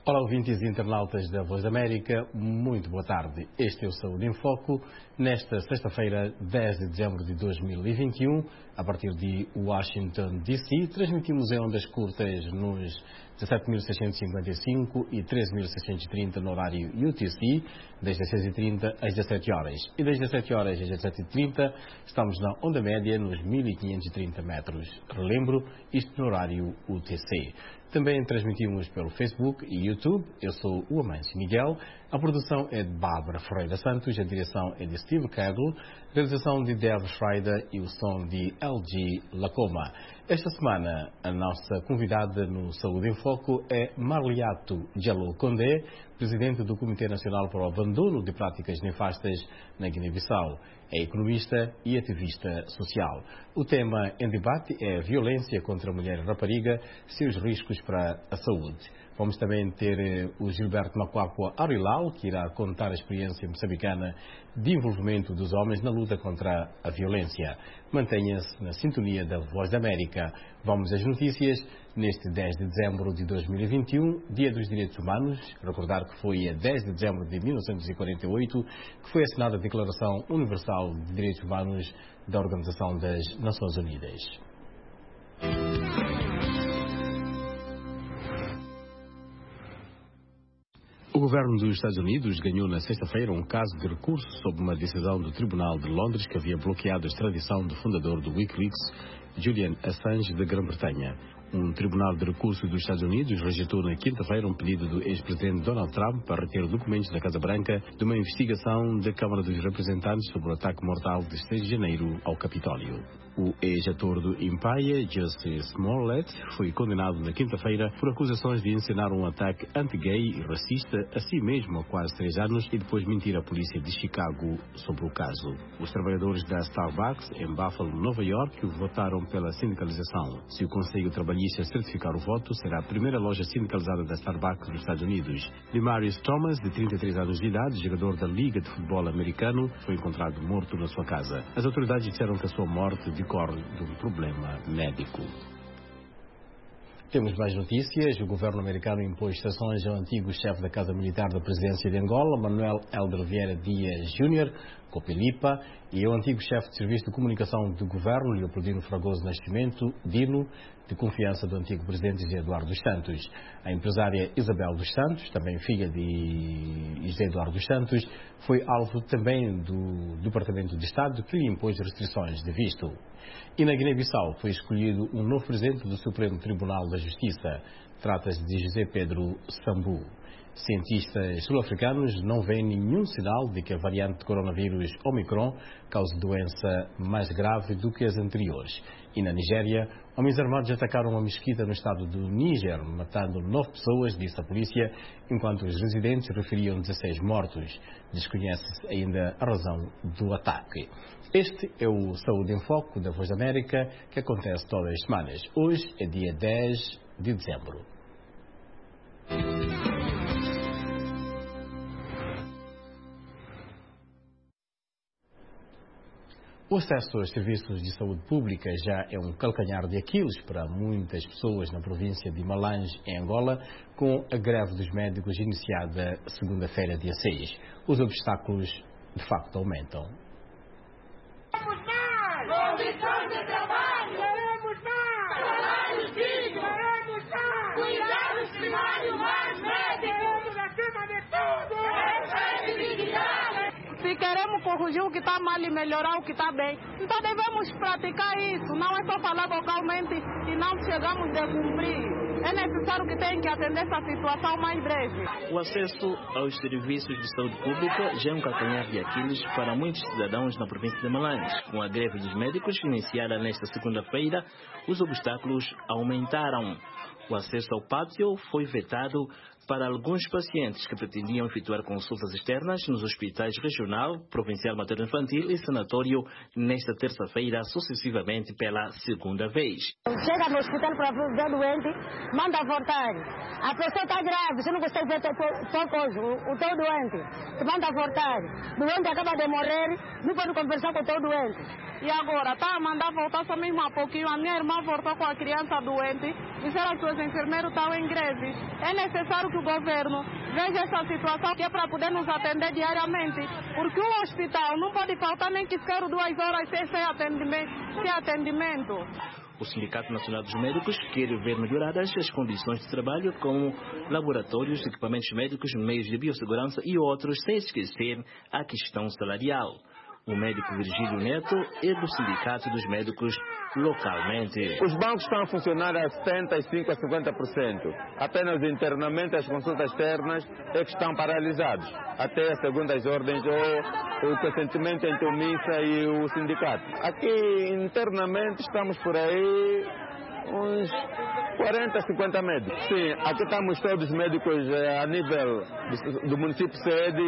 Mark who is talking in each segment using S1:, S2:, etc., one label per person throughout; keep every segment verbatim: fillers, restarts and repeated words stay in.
S1: Olá, ouvintes e internautas da Voz da América, muito boa tarde. Este é o Saúde em Foco, nesta sexta-feira, dez de dezembro de dois mil e vinte e um, a partir de Washington, D C. Transmitimos em ondas curtas nos dezassete mil seiscentos e cinquenta e cinco e treze mil seiscentos e trinta no horário U T C, desde as seis e trinta às dezessete horas. E das dezessete horas às dezessete e trinta estamos na onda média nos mil quinhentos e trinta metros. Relembro, isto no horário U T C. Também transmitimos pelo Facebook e YouTube. Eu sou o Amâncio Miguel. A produção é de Bárbara Ferreira Santos, a direção é de Steve Cadle, a realização de Dev Schreider e o som de L G Lacoma. Esta semana, a nossa convidada no Saúde em Foco é Marliato Jallow Condé, presidente do Comitê Nacional para o Abandono de Práticas Nefastas na Guiné-Bissau. É economista e ativista social. O tema em debate é a violência contra a mulher rapariga, seus riscos para a saúde. Vamos também ter o Gilberto Macuacua Arilal, que irá contar a experiência moçambicana de envolvimento dos homens na luta contra a violência. Mantenha-se na sintonia da Voz da América. Vamos às notícias neste dez de dezembro de dois mil e vinte e um, Dia dos Direitos Humanos. Recordar que foi a dez de dezembro de mil novecentos e quarenta e oito que foi assinada a Declaração Universal de Direitos Humanos da Organização das Nações Unidas. O governo dos Estados Unidos ganhou na sexta-feira um caso de recurso sob uma decisão do Tribunal de Londres que havia bloqueado a extradição do fundador do Wikileaks, Julian Assange, da Grã-Bretanha. Um tribunal de recurso dos Estados Unidos rejeitou na quinta-feira um pedido do ex-presidente Donald Trump para reter documentos da Casa Branca de uma investigação da Câmara dos Representantes sobre o ataque mortal de seis de janeiro ao Capitólio. O ex-ator do Empire, Jussie Smollett, foi condenado na quinta-feira por acusações de encenar um ataque anti-gay e racista a si mesmo há quase três anos e depois mentir à polícia de Chicago sobre o caso. Os trabalhadores da Starbucks, em Buffalo, Nova York, votaram pela sindicalização. Se o Conselho Trabalhista certificar o voto, será a primeira loja sindicalizada da Starbucks nos Estados Unidos. Demarius Thomas, de trinta e três anos de idade, jogador da Liga de Futebol Americano, foi encontrado morto na sua casa. As autoridades disseram que a sua morte decorre de um problema médico. Temos mais notícias. O governo americano impôs sanções ao antigo chefe da Casa Militar da Presidência de Angola, Manuel Helder Vieira Dias Júnior, Copelipa, e ao antigo chefe de Serviço de Comunicação do governo, Leopoldino Fragoso Nascimento, Dino, de confiança do antigo presidente José Eduardo dos Santos. A empresária Isabel dos Santos, também filha de José Eduardo dos Santos, foi alvo também do Departamento de Estado, que lhe impôs restrições de visto. E na Guiné-Bissau foi escolhido um novo presidente do Supremo Tribunal da Justiça. Trata-se de José Pedro Sambu. Cientistas sul-africanos não veem nenhum sinal de que a variante de coronavírus Omicron cause doença mais grave do que as anteriores. E na Nigéria, homens armados atacaram uma mesquita no estado do Níger, matando nove pessoas, disse a polícia, enquanto os residentes referiam dezesseis mortos. Desconhece-se ainda a razão do ataque. Este é o Saúde em Foco da Voz da América, que acontece todas as semanas. Hoje é dia dez de dezembro. O acesso aos serviços de saúde pública já é um calcanhar de Aquiles para muitas pessoas na província de Malange, em Angola, com a greve dos médicos iniciada segunda-feira, dia seis. Os obstáculos, de facto, aumentam.
S2: Queremos mais! Condições de trabalho! Queremos mais! Salários dignos! Queremos mais! Cuidados primários mais médicos! Queremos acima de tudo! Credibilidade!
S3: Se queremos corrigir o que está mal e melhorar o que está bem, então devemos praticar isso. Não é só falar vocalmente e não chegamos a cumprir. É necessário que tenham que atender essa situação mais breve.
S4: O acesso aos serviços de saúde pública já é um calcanhar de Aquiles para muitos cidadãos na província de Malange. Com a greve dos médicos iniciada nesta segunda-feira, os obstáculos aumentaram. O acesso ao pátio foi vetado para alguns pacientes que pretendiam efetuar consultas externas nos hospitais regional, provincial materno-infantil e sanatório nesta terça-feira, sucessivamente pela segunda vez.
S5: Chega no hospital para ver doente, manda voltar. A pessoa está grave, você não consegue ver tua coisa, o, o teu doente. Te manda voltar. O doente acaba de morrer, não pode conversar com o teu doente.
S3: E agora, tá a mandar voltar só mesmo há pouquinho. A minha irmã voltou com a criança doente. Disseram que os enfermeiros estão em greve. É necessário que o governo veja essa situação, que é para poder nos atender diariamente. Porque o hospital não pode faltar nem que sequer duas horas sem, sem, atendimento, sem atendimento.
S4: O Sindicato Nacional dos Médicos quer ver melhoradas as condições de trabalho, como laboratórios, equipamentos médicos, meios de biossegurança e outros, sem esquecer a questão salarial. O médico Virgílio Neto é do Sindicato dos Médicos localmente.
S6: Os bancos estão a funcionar a setenta e cinco por cento a cinquenta por cento. Apenas internamente as consultas externas é que estão paralisadas, até as segundas ordens ou o consentimento entre o MISA e o sindicato. Aqui internamente estamos por aí uns quarenta, cinquenta médicos. Sim, aqui estamos todos médicos a nível do município sede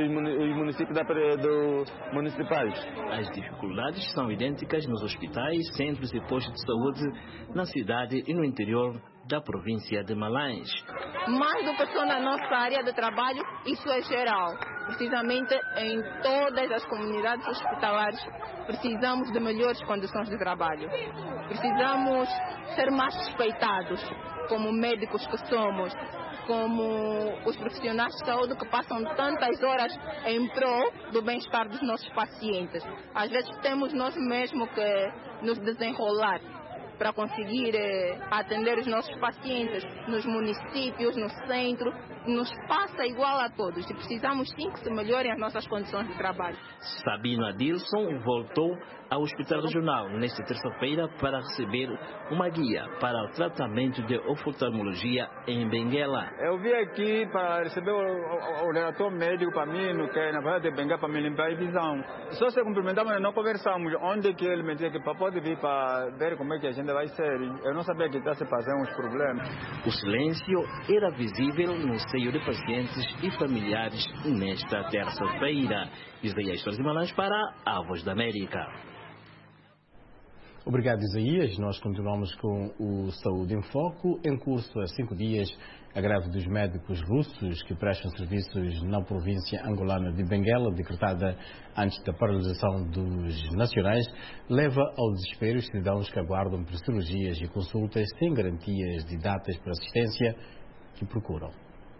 S6: e município da, do municipais.
S4: As dificuldades são idênticas nos hospitais, centros e postos de saúde na cidade e no interior da província de Malães.
S7: Mais do que só na nossa área de trabalho, isso é geral. Precisamente em todas as comunidades hospitalares precisamos de melhores condições de trabalho. Precisamos ser mais respeitados como médicos que somos, como os profissionais de saúde que passam tantas horas em prol do bem-estar dos nossos pacientes. Às vezes temos nós mesmos que nos desenrolar para conseguir eh, atender os nossos pacientes nos municípios, no centro. Nos passa igual a todos e precisamos sim que se melhorem as nossas condições de trabalho.
S4: Sabino Adilson voltou ao Hospital Regional nesta terça-feira para receber uma guia para o tratamento de oftalmologia em Benguela.
S8: Eu vim aqui para receber o, o, o relatório médico para mim, no que na verdade Benguela para me limpar a visão. Só se cumprimentamos e não conversamos onde que ele me disse que pode vir para ver como é que a gente vai ser. Eu não sabia que está se fazendo uns problemas.
S4: O silêncio era visível no seio de pacientes e familiares nesta terça-feira. Isaías Torres de Malães para a Voz da América.
S1: Obrigado, Isaías. Nós continuamos com o Saúde em Foco. Em curso há cinco dias, a greve dos médicos russos que prestam serviços na província angolana de Benguela, decretada antes da paralisação dos nacionais, leva ao desespero os cidadãos que aguardam por cirurgias e consultas sem garantias de datas para assistência que procuram.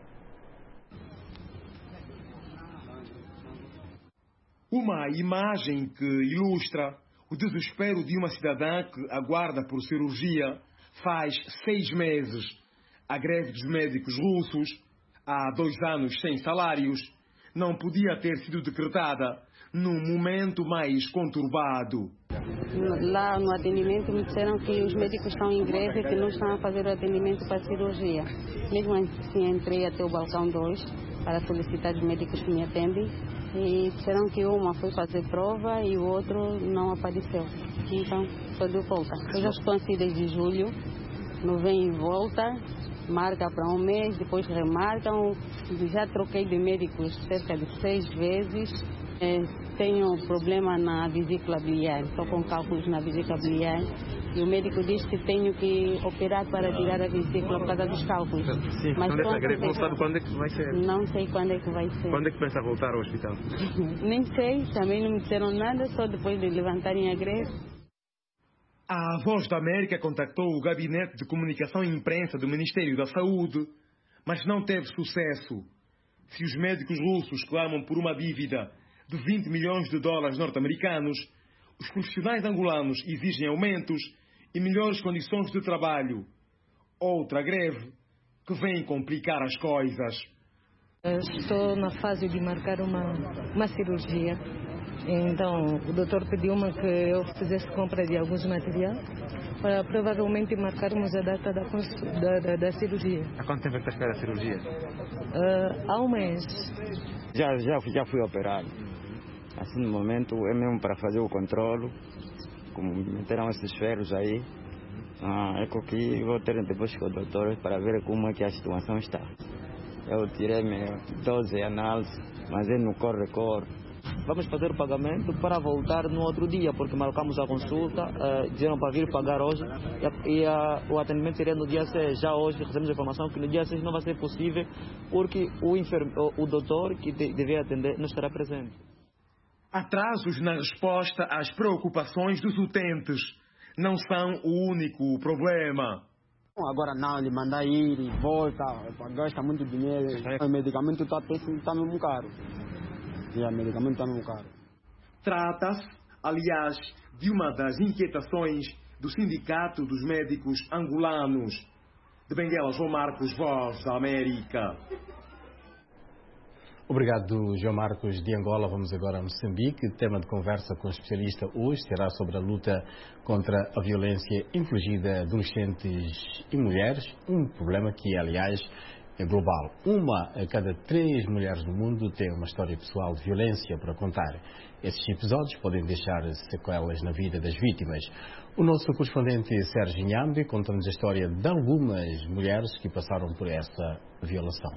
S9: Uma imagem que ilustra o desespero de uma cidadã que aguarda por cirurgia faz seis meses. A greve dos médicos russos, há dois anos sem salários, não podia ter sido decretada num momento mais conturbado.
S5: Lá no atendimento me disseram que os médicos estão em greve e que não estão a fazer o atendimento para cirurgia. Mesmo assim entrei até o balcão dois para solicitar os médicos que me atendem. E disseram que uma foi fazer prova e o outro não apareceu. Então, estou de volta. Eu já estou assim desde julho, não vem e volta, marca para um mês, depois remarcam. Já troquei de médicos cerca de seis vezes. É, tenho problema na vesícula biliar, estou com cálculos na vesícula biliar. E o médico diz que tenho que operar para tirar a vesícula por causa dos cálculos.
S10: Sim,
S5: mas
S10: quando essa greve não sabe quando é que vai ser?
S5: Não sei quando é que vai ser.
S10: Quando é que pensa voltar ao hospital?
S5: Nem sei, também não me disseram nada, só depois de levantarem a greve.
S9: A Voz da América contactou o Gabinete de Comunicação e Imprensa do Ministério da Saúde, mas não teve sucesso. Se os médicos russos clamam por uma dívida de vinte milhões de dólares norte-americanos, os profissionais angolanos exigem aumentos e melhores condições de trabalho. Outra greve que vem complicar as coisas.
S11: Estou na fase de marcar uma, uma cirurgia. Então, o doutor pediu-me que eu fizesse compra de alguns materiais para provavelmente marcarmos a data da, da, da, da cirurgia.
S10: Há quanto tempo é que está a esperar a cirurgia?
S11: Uh, há um mês.
S12: Já, já, já fui operado. Assim, no momento, é mesmo para fazer o controle. Como meteram esses ferros aí, ah, é que vou ter depois com o doutor para ver como é que a situação está. Eu tirei doze análises, mas é no corre-corre. vamos fazer o pagamento para voltar no outro dia, porque marcamos a consulta, uh, disseram para vir pagar hoje e, a, e a, o atendimento seria no dia seis. Já hoje recebemos a informação que no dia seis não vai ser possível, porque o, enferme, o, o doutor que de, devia atender não estará presente.
S9: Atrasos na resposta às preocupações dos utentes não são o único problema.
S13: Agora não, ele manda ir e volta, gasta muito dinheiro, o medicamento está tá mesmo caro. E o medicamento está mesmo caro.
S9: Trata-se, aliás, de uma das inquietações do Sindicato dos Médicos Angolanos. De Benguela, João Marcos, Voz da América.
S1: Obrigado, João Marcos, de Angola. Vamos agora a Moçambique. O tema de conversa com o especialista hoje será sobre a luta contra a violência infligida a adolescentes e mulheres, um problema que, aliás, é global. Uma a cada três mulheres no mundo tem uma história pessoal de violência para contar. Esses episódios podem deixar sequelas na vida das vítimas. O nosso correspondente Sérgio Inhambi conta-nos a história de algumas mulheres que passaram por essa violação.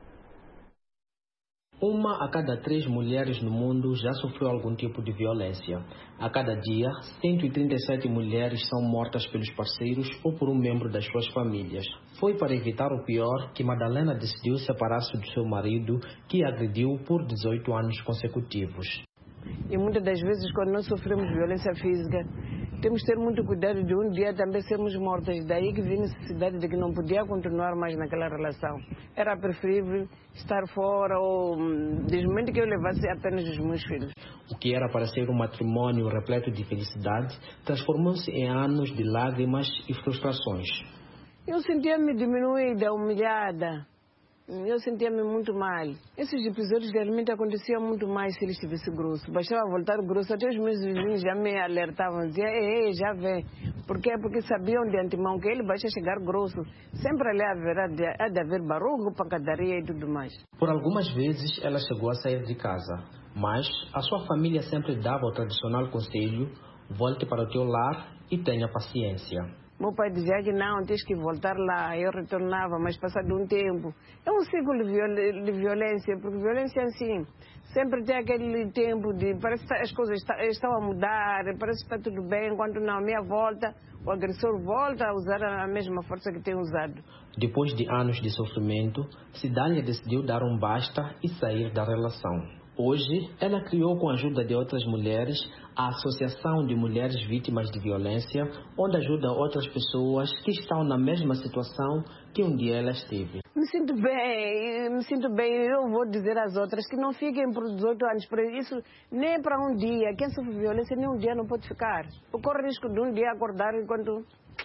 S14: Uma a cada três mulheres no mundo já sofreu algum tipo de violência. A cada dia, cento e trinta e sete mulheres são mortas pelos parceiros ou por um membro das suas famílias. Foi para evitar o pior que Madalena decidiu separar-se do seu marido, que a agrediu por dezoito anos consecutivos.
S15: E muitas das vezes, quando nós sofremos violência física, temos que ter muito cuidado de um dia também sermos mortas. Daí que vem a necessidade de que não podia continuar mais naquela relação. Era preferível estar fora ou, desde o momento que eu levasse apenas os meus filhos.
S14: O que era para ser um matrimônio repleto de felicidade, transformou-se em anos de lágrimas e frustrações.
S15: Eu sentia-me diminuída, humilhada. Eu sentia-me muito mal. Esses episódios realmente aconteciam muito mais se ele estivesse grosso. Bastava voltar grosso, até os meus vizinhos já me alertavam, diziam, ei, ei, já vem. Por quê? Porque sabiam de antemão que ele vai chegar grosso. Sempre ali haverá de, há de haver barulho, pancadaria e tudo mais.
S14: Por algumas vezes ela chegou a sair de casa, mas a sua família sempre dava o tradicional conselho, volte para o teu lar e tenha paciência.
S15: Meu pai dizia que não, tens que voltar lá. Eu retornava, mas passado um tempo. É um ciclo de, viol de violência, porque violência assim, sempre tem aquele tempo de, parece que as coisas está, estão a mudar, parece que está tudo bem, enquanto não, a minha volta, o agressor volta a usar a mesma força que tem usado.
S14: Depois de anos de sofrimento, Cidália decidiu dar um basta e sair da relação. Hoje, ela criou, com a ajuda de outras mulheres, a Associação de Mulheres Vítimas de Violência, onde ajuda outras pessoas que estão na mesma situação que um dia ela esteve.
S15: Me sinto bem, me sinto bem. Eu vou dizer às outras que não fiquem por dezoito anos por isso, nem para um dia. Quem sofre violência nem um dia não pode ficar. Corre o risco de um dia acordar enquanto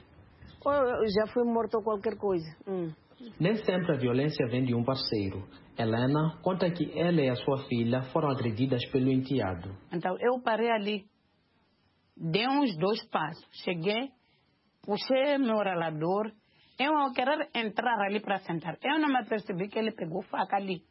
S15: ou já foi morto ou qualquer coisa. Hum.
S14: Nem sempre a violência vem de um parceiro. Helena conta que ela e a sua filha foram agredidas pelo enteado.
S16: Então eu parei ali, dei uns dois passos, cheguei, puxei meu ralador, eu ao querer entrar ali para sentar, eu não me percebi que ele pegou faca ali.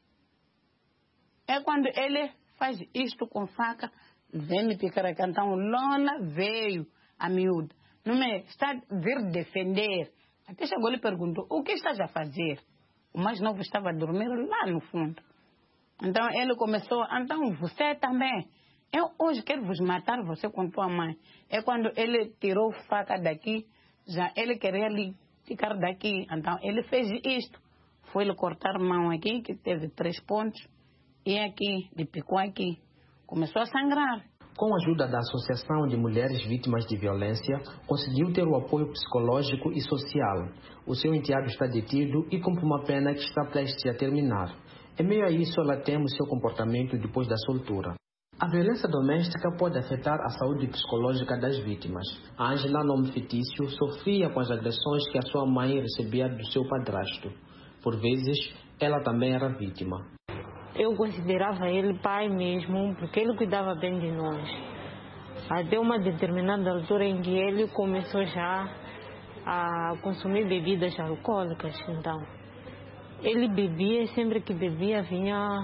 S16: É quando ele faz isto com faca, vem me picar aqui. Então Lona veio, a miúda, não me está a vir defender. Até chegou e perguntou, o que estás a fazer? O mais novo estava a dormir lá no fundo. Então ele começou, então você também. Eu hoje quero vos matar, você com tua mãe. É quando ele tirou faca daqui, já ele queria lhe ficar daqui. Então ele fez isto. Foi lhe cortar a mão aqui, que teve três pontos. E aqui, lhe picou aqui. Começou a sangrar.
S14: Com a ajuda da Associação de Mulheres Vítimas de Violência, conseguiu ter o apoio psicológico e social. O seu enteado está detido e cumpre uma pena que está prestes a terminar. Em meio a isso, ela teme o seu comportamento depois da soltura. A violência doméstica pode afetar a saúde psicológica das vítimas. A Ângela, nome fictício, sofria com as agressões que a sua mãe recebia do seu padrasto. Por vezes, ela também era vítima.
S11: Eu considerava ele pai mesmo, porque ele cuidava bem de nós. Até uma determinada altura em que ele começou já a consumir bebidas alcoólicas. Então, ele bebia e sempre que bebia vinha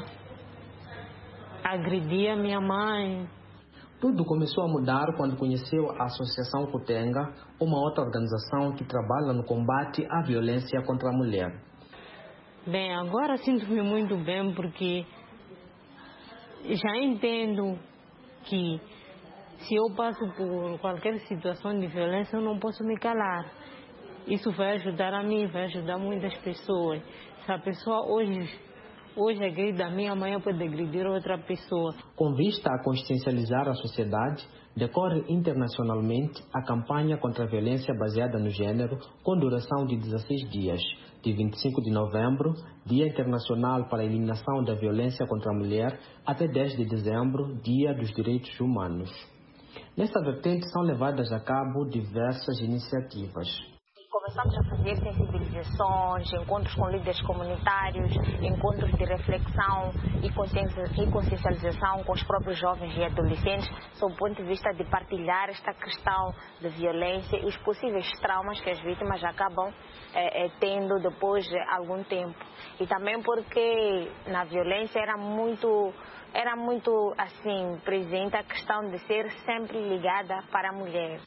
S11: agredir a minha mãe.
S14: Tudo começou a mudar quando conheceu a Associação Kutenga, uma outra organização que trabalha no combate à violência contra a mulher.
S11: Bem, agora sinto-me muito bem porque já entendo que se eu passo por qualquer situação de violência, eu não posso me calar. Isso vai ajudar a mim, vai ajudar muitas pessoas. Se a pessoa hoje, hoje agride a mim, amanhã pode agredir outra pessoa.
S14: Com vista a consciencializar a sociedade, decorre internacionalmente a campanha contra a violência baseada no gênero, com duração de dezesseis dias, de vinte e cinco de novembro, Dia Internacional para a Eliminação da Violência contra a Mulher, até dez de dezembro, Dia dos Direitos Humanos. Nesta vertente são levadas a cabo diversas iniciativas.
S17: Começamos a fazer sensibilizações, encontros com líderes comunitários, encontros de reflexão e consciencialização com os próprios jovens e adolescentes, sob o ponto de vista de partilhar esta questão de violência e os possíveis traumas que as vítimas acabam é, é, tendo depois de algum tempo. E também porque na violência era muito, era muito assim, presente a questão de ser sempre ligada para a mulher.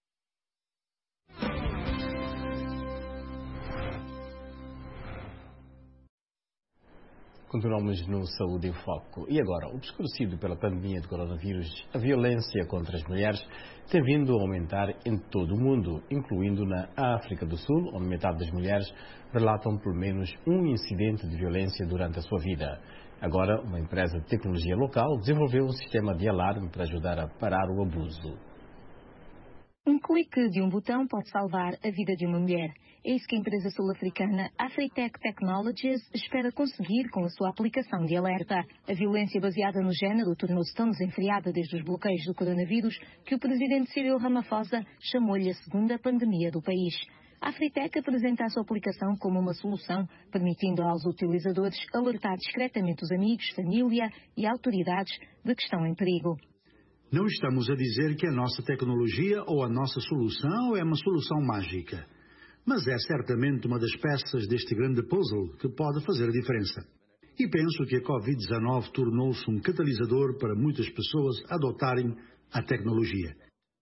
S1: Continuamos no Saúde em Foco. E agora, obscurecido pela pandemia de coronavírus, a violência contra as mulheres tem vindo a aumentar em todo o mundo, incluindo na África do Sul, onde metade das mulheres relatam pelo menos um incidente de violência durante a sua vida. Agora, uma empresa de tecnologia local desenvolveu um sistema de alarme para ajudar a parar o abuso.
S18: Um clique de um botão pode salvar a vida de uma mulher. É isso que a empresa sul-africana Afritech Technologies espera conseguir com a sua aplicação de alerta. A violência baseada no género tornou-se tão desenfreada desde os bloqueios do coronavírus que o presidente Cyril Ramaphosa chamou-lhe a segunda pandemia do país. A Afritech apresenta a sua aplicação como uma solução, permitindo aos utilizadores alertar discretamente os amigos, família e autoridades de que estão em perigo.
S19: Não estamos a dizer que a nossa tecnologia ou a nossa solução é uma solução mágica, mas é certamente uma das peças deste grande puzzle que pode fazer a diferença. E penso que a covid dezenove tornou-se um catalisador para muitas pessoas adotarem a tecnologia.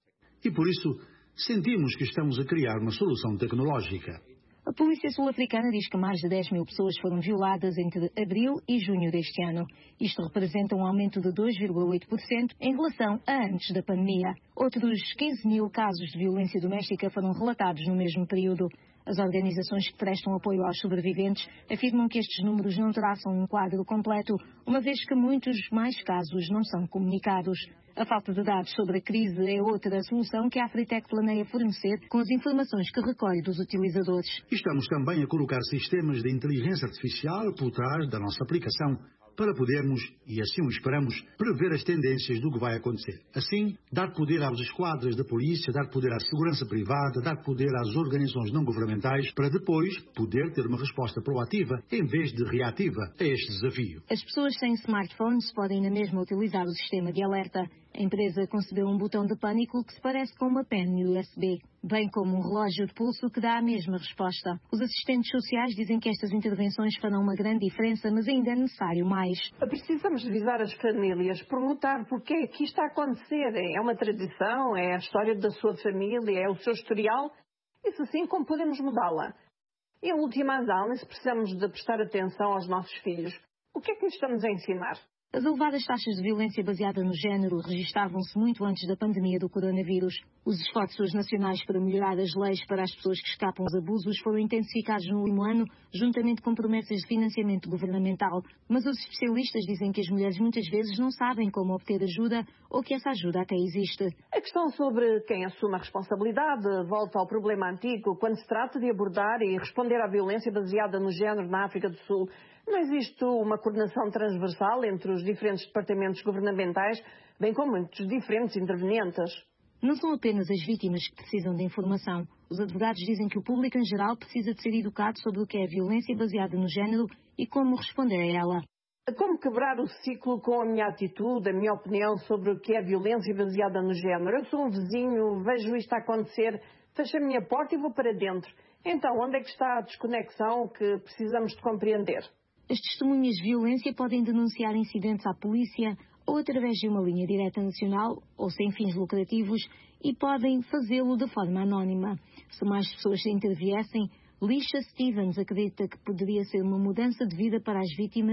S19: E por isso, sentimos que estamos a criar uma solução tecnológica.
S18: A polícia sul-africana diz que mais de dez mil pessoas foram violadas entre abril e junho deste ano. Isto representa um aumento de dois vírgula oito por cento em relação a antes da pandemia. Outros quinze mil casos de violência doméstica foram relatados no mesmo período. As organizações que prestam apoio aos sobreviventes afirmam que estes números não traçam um quadro completo, uma vez que muitos mais casos não são comunicados. A falta de dados sobre a crise é outra solução que a Afritech planeia fornecer com as informações que recolhe dos utilizadores.
S19: Estamos também a colocar sistemas de inteligência artificial por trás da nossa aplicação para podermos, e assim o esperamos, prever as tendências do que vai acontecer. Assim, dar poder aos esquadras da polícia, dar poder à segurança privada, dar poder às organizações não governamentais para depois poder ter uma resposta proativa em vez de reativa a este desafio.
S18: As pessoas sem smartphones podem na mesma utilizar o sistema de alerta. A empresa concebeu um botão de pânico que se parece com uma pen U S B, bem como um relógio de pulso que dá a mesma resposta. Os assistentes sociais dizem que estas intervenções farão uma grande diferença, mas ainda é necessário mais.
S20: Precisamos avisar as famílias, perguntar porquê é que isto está a acontecer. É uma tradição, é a história da sua família, é o seu historial. Isso sim, como podemos mudá-la? E a última análise, precisamos de prestar atenção aos nossos filhos. O que é que lhes estamos a ensinar?
S18: As elevadas taxas de violência baseada no género registavam-se muito antes da pandemia do coronavírus. Os esforços nacionais para melhorar as leis para as pessoas que escapam aos abusos foram intensificados no último ano, juntamente com promessas de financiamento governamental. Mas os especialistas dizem que as mulheres muitas vezes não sabem como obter ajuda ou que essa ajuda até existe.
S20: A questão sobre quem assume a responsabilidade volta ao problema antigo quando se trata de abordar e responder à violência baseada no género na África do Sul. Não existe uma coordenação transversal entre os diferentes departamentos governamentais, bem como entre os diferentes intervenientes.
S18: Não são apenas as vítimas que precisam de informação. Os advogados dizem que o público em geral precisa de ser educado sobre o que é violência baseada no género e como responder a ela.
S20: Como quebrar o ciclo com a minha atitude, a minha opinião sobre o que é violência baseada no género? Eu sou um vizinho, vejo isto a acontecer, fecho a minha porta e vou para dentro. Então, onde é que está a desconexão que precisamos de compreender?
S18: As testemunhas de violência podem denunciar incidentes à polícia ou através de uma linha direta nacional ou sem fins lucrativos e podem fazê-lo de forma anónima. Se mais pessoas se interviessem, Lisha Stevens acredita que poderia ser uma mudança de vida para as vítimas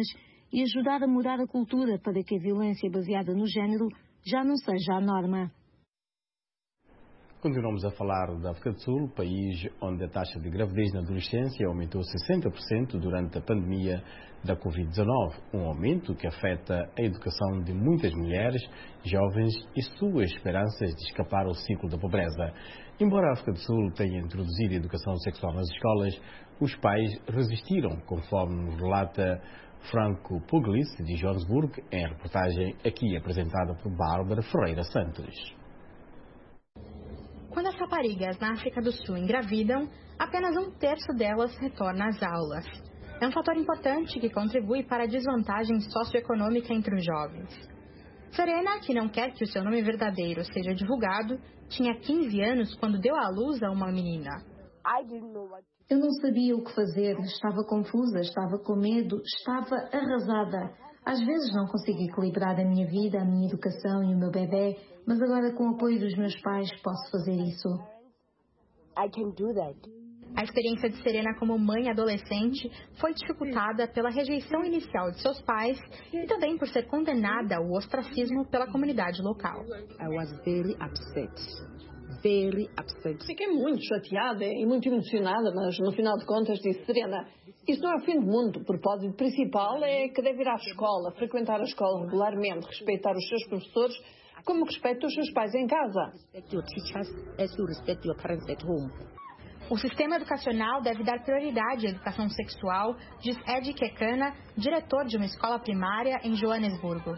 S18: e ajudar a mudar a cultura para que a violência baseada no género já não seja a norma.
S1: Continuamos a falar da África do Sul, país onde a taxa de gravidez na adolescência aumentou sessenta por cento durante a pandemia da covid dezenove, um aumento que afeta a educação de muitas mulheres, jovens e suas esperanças de escapar ao ciclo da pobreza. Embora a África do Sul tenha introduzido a educação sexual nas escolas, os pais resistiram, conforme nos relata Franco Pugliese, de Johannesburg, em reportagem aqui apresentada por Bárbara Ferreira Santos.
S21: Quando as raparigas na África do Sul engravidam, apenas um terço delas retorna às aulas. É um fator importante que contribui para a desvantagem socioeconômica entre os jovens. Serena, que não quer que o seu nome verdadeiro seja divulgado, tinha quinze anos quando deu à luz a uma menina.
S18: Eu não sabia o que fazer, estava confusa, estava com medo, estava arrasada. Às vezes não consigo equilibrar a minha vida, a minha educação e o meu bebê, mas agora com o apoio dos meus pais posso fazer isso.
S21: A experiência de Serena como mãe adolescente foi dificultada pela rejeição inicial de seus pais e também por ser condenada ao ostracismo pela comunidade local.
S15: I was very upset. Very upset. Fiquei muito chateada e muito emocionada, mas no final de contas disse: Serena, isto não é o fim do mundo. O propósito principal é que deve ir à escola, frequentar a escola regularmente, respeitar os seus professores como respeita os seus pais em casa.
S21: O sistema educacional deve dar prioridade à educação sexual, diz Ed Kekana, diretor de uma escola primária em Joanesburgo.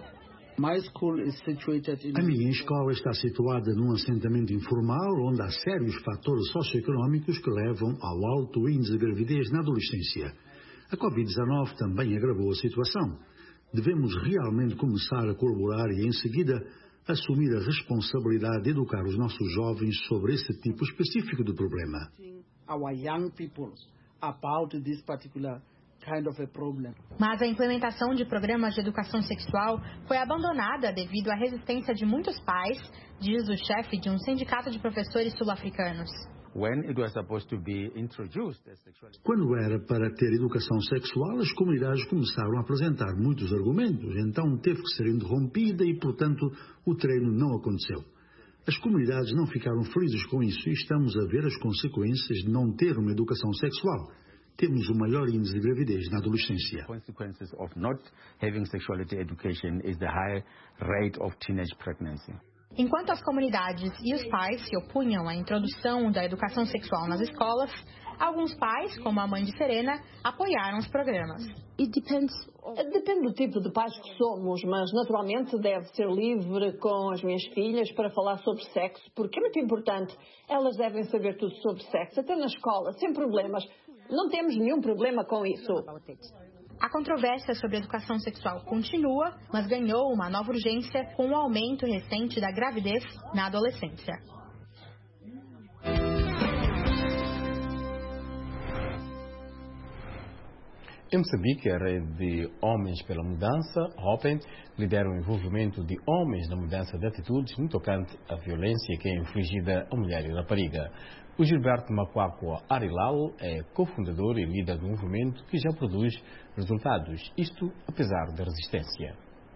S19: A minha escola está situada num assentamento informal onde há sérios fatores socioeconómicos que levam ao alto índice de gravidez na adolescência. A covid dezenove também agravou a situação. Devemos realmente começar a colaborar e, em seguida, assumir a responsabilidade de educar os nossos jovens sobre esse tipo específico de problema.
S22: Our young people about this particular kind of a problem.
S21: Mas a implementação de programas de educação sexual foi abandonada devido à resistência de muitos pais, diz o chefe de um sindicato de professores sul-africanos.
S19: Quando era para ter educação sexual, as comunidades começaram a apresentar muitos argumentos, então teve que ser interrompida e, portanto, o treino não aconteceu. As comunidades não ficaram felizes com isso e estamos a ver as consequências de não ter uma educação sexual. Temos o maior índice de gravidez na adolescência.
S23: Consequences of not having sexuality education is the high rate of teenage pregnancy.
S21: Enquanto as comunidades e os pais se opunham à introdução da educação sexual nas escolas, alguns pais, como a mãe de Serena, apoiaram os programas.
S15: It depends. Depende do tipo de pais que somos, mas naturalmente deve ser livre com as minhas filhas para falar sobre sexo, porque é muito importante. Elas devem saber tudo sobre sexo, até na escola, sem problemas. Não temos nenhum problema com isso.
S21: A controvérsia sobre a educação sexual continua, mas ganhou uma nova urgência com o aumento recente da gravidez na adolescência.
S1: Em Moçambique, a rede de Homens pela Mudança, Open, lidera o envolvimento de homens na mudança de atitudes no tocante à violência que é infligida à mulher e rapariga. O Gilberto Macuacua Arilal é cofundador e líder do movimento que já produz resultados, isto apesar da resistência.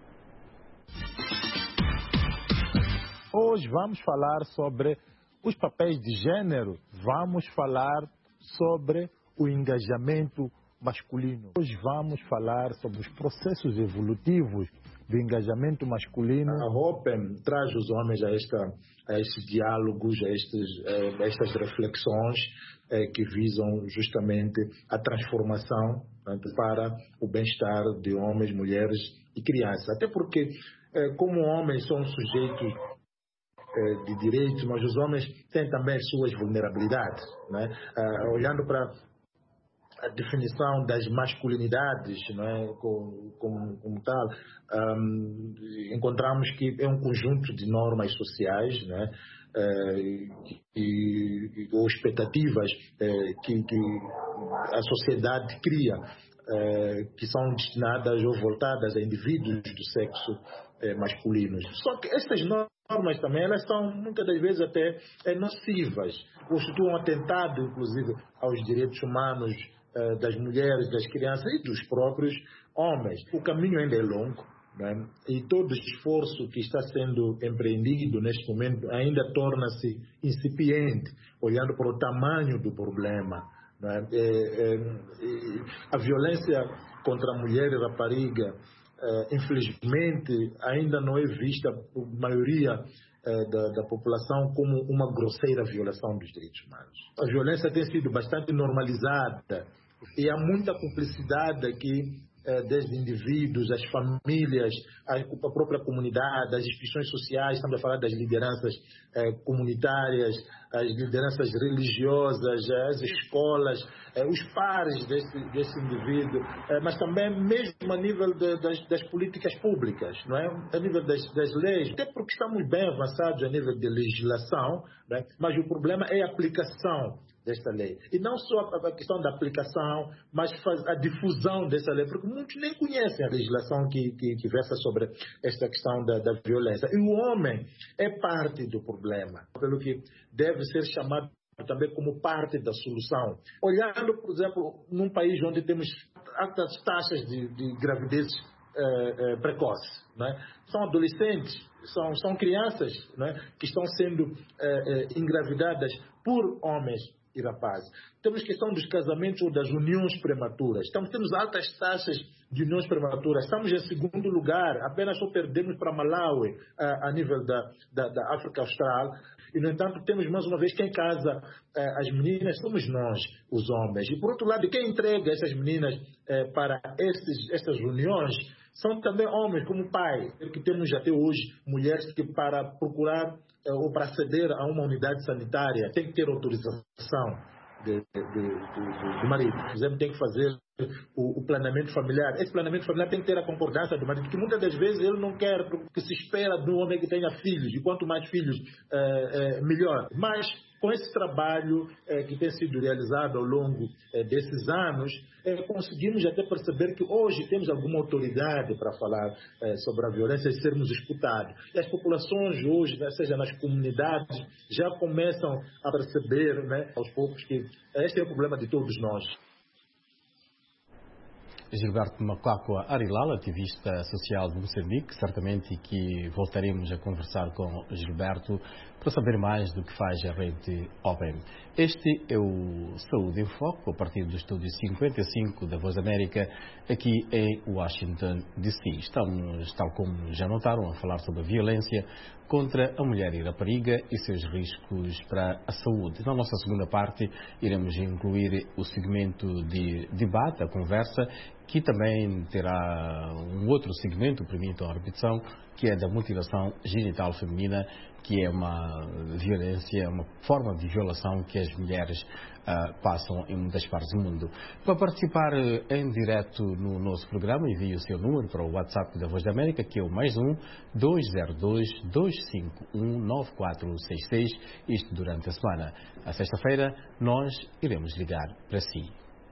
S24: Hoje vamos falar sobre os papéis de gênero, vamos falar sobre o engajamento masculino. Hoje vamos falar sobre os processos evolutivos do engajamento masculino.
S25: A Open traz os homens a, esta, a estes diálogos, a, estes, a estas reflexões eh, que visam justamente a transformação, portanto, para o bem-estar de homens, mulheres e crianças. Até porque, eh, como homens são sujeitos eh, de direitos, mas os homens têm também suas vulnerabilidades, né? Ah, olhando para a definição das masculinidades, não é? como, como, como tal, um, encontramos que é um conjunto de normas sociais, né? uh, e, e, ou expectativas uh, que, que a sociedade cria, uh, que são destinadas ou voltadas a indivíduos do sexo uh, masculino. Só que essas normas também, elas são muitas das vezes até uh, nocivas, constituem um atentado, inclusive, aos direitos humanos das mulheres, das crianças e dos próprios homens. O caminho ainda é longo, né? E todo esforço que está sendo empreendido neste momento ainda torna-se incipiente, olhando para o tamanho do problema. Né? É, é, é, a violência contra a mulher e rapariga, é, infelizmente, ainda não é vista por maioria Da, da população como uma grosseira violação dos direitos humanos. A violência tem sido bastante normalizada e há muita cumplicidade aqui, eh, desde indivíduos, as famílias, a, a própria comunidade, as instituições sociais, estamos a falar das lideranças eh, comunitárias, as lideranças religiosas, as escolas, eh, os pares desse, desse indivíduo, eh, mas também mesmo a nível de, das, das políticas públicas, não é? A nível das, das leis, até porque estamos bem avançados a nível de legislação, não é? Mas o problema é a aplicação desta lei. E não só a questão da aplicação, mas a difusão dessa lei, porque muitos nem conhecem a legislação que, que, que versa sobre esta questão da, da violência. E o homem é parte do problema, pelo que deve ser chamado também como parte da solução. Olhando, por exemplo, num país onde temos altas taxas de, de gravidez eh, eh, precoce, né? São adolescentes, são, são crianças, né, que estão sendo eh, eh, engravidadas por homens e rapazes. Temos questão dos casamentos ou das uniões prematuras. Estamos, temos altas taxas de uniões prematuras. Estamos em segundo lugar, apenas só perdemos para Malawi a, a nível da, da, da África Austral. E, no entanto, temos mais uma vez quem casa eh, as meninas somos nós, os homens. E, por outro lado, quem entrega essas meninas eh, para esses, essas uniões são também homens, como pai. Que temos até hoje mulheres que, para procurar ou para aceder a uma unidade sanitária, tem que ter autorização de, de, de, de, do marido. Por exemplo, tem que fazer o, o planeamento familiar. Esse planeamento familiar tem que ter a concordância do marido, porque muitas das vezes ele não quer, porque se espera do homem que tenha filhos, e quanto mais filhos, é, é, melhor. Mas, com esse trabalho é, que tem sido realizado ao longo é, desses anos, é, conseguimos até perceber que hoje temos alguma autoridade para falar é, sobre a violência e sermos escutados. E as populações hoje, né, seja nas comunidades, já começam a perceber, né, aos poucos, que este é o problema de todos nós.
S1: Gilberto Macuacua Arilal, ativista social de Moçambique, certamente que voltaremos a conversar com Gilberto para saber mais do que faz a rede Open. Este é o Saúde em Foco, a partir do estúdio cinquenta e cinco da Voz da América, aqui em Washington, D C Estamos, tal como já notaram, a falar sobre a violência contra a mulher e a rapariga e seus riscos para a saúde. Na nossa segunda parte, iremos incluir o segmento de debate, a conversa, que também terá um outro segmento, permitam a repetição, que é da mutilação genital feminina, que é uma violência, uma forma de violação que as mulheres uh, passam em muitas partes do mundo. Para participar uh, em direto no nosso programa, envie o seu número para o WhatsApp da Voz da América, que é o mais um, dois zero dois, dois cinco um, nove quatro seis seis, isto durante a semana. À sexta-feira, nós iremos ligar para si.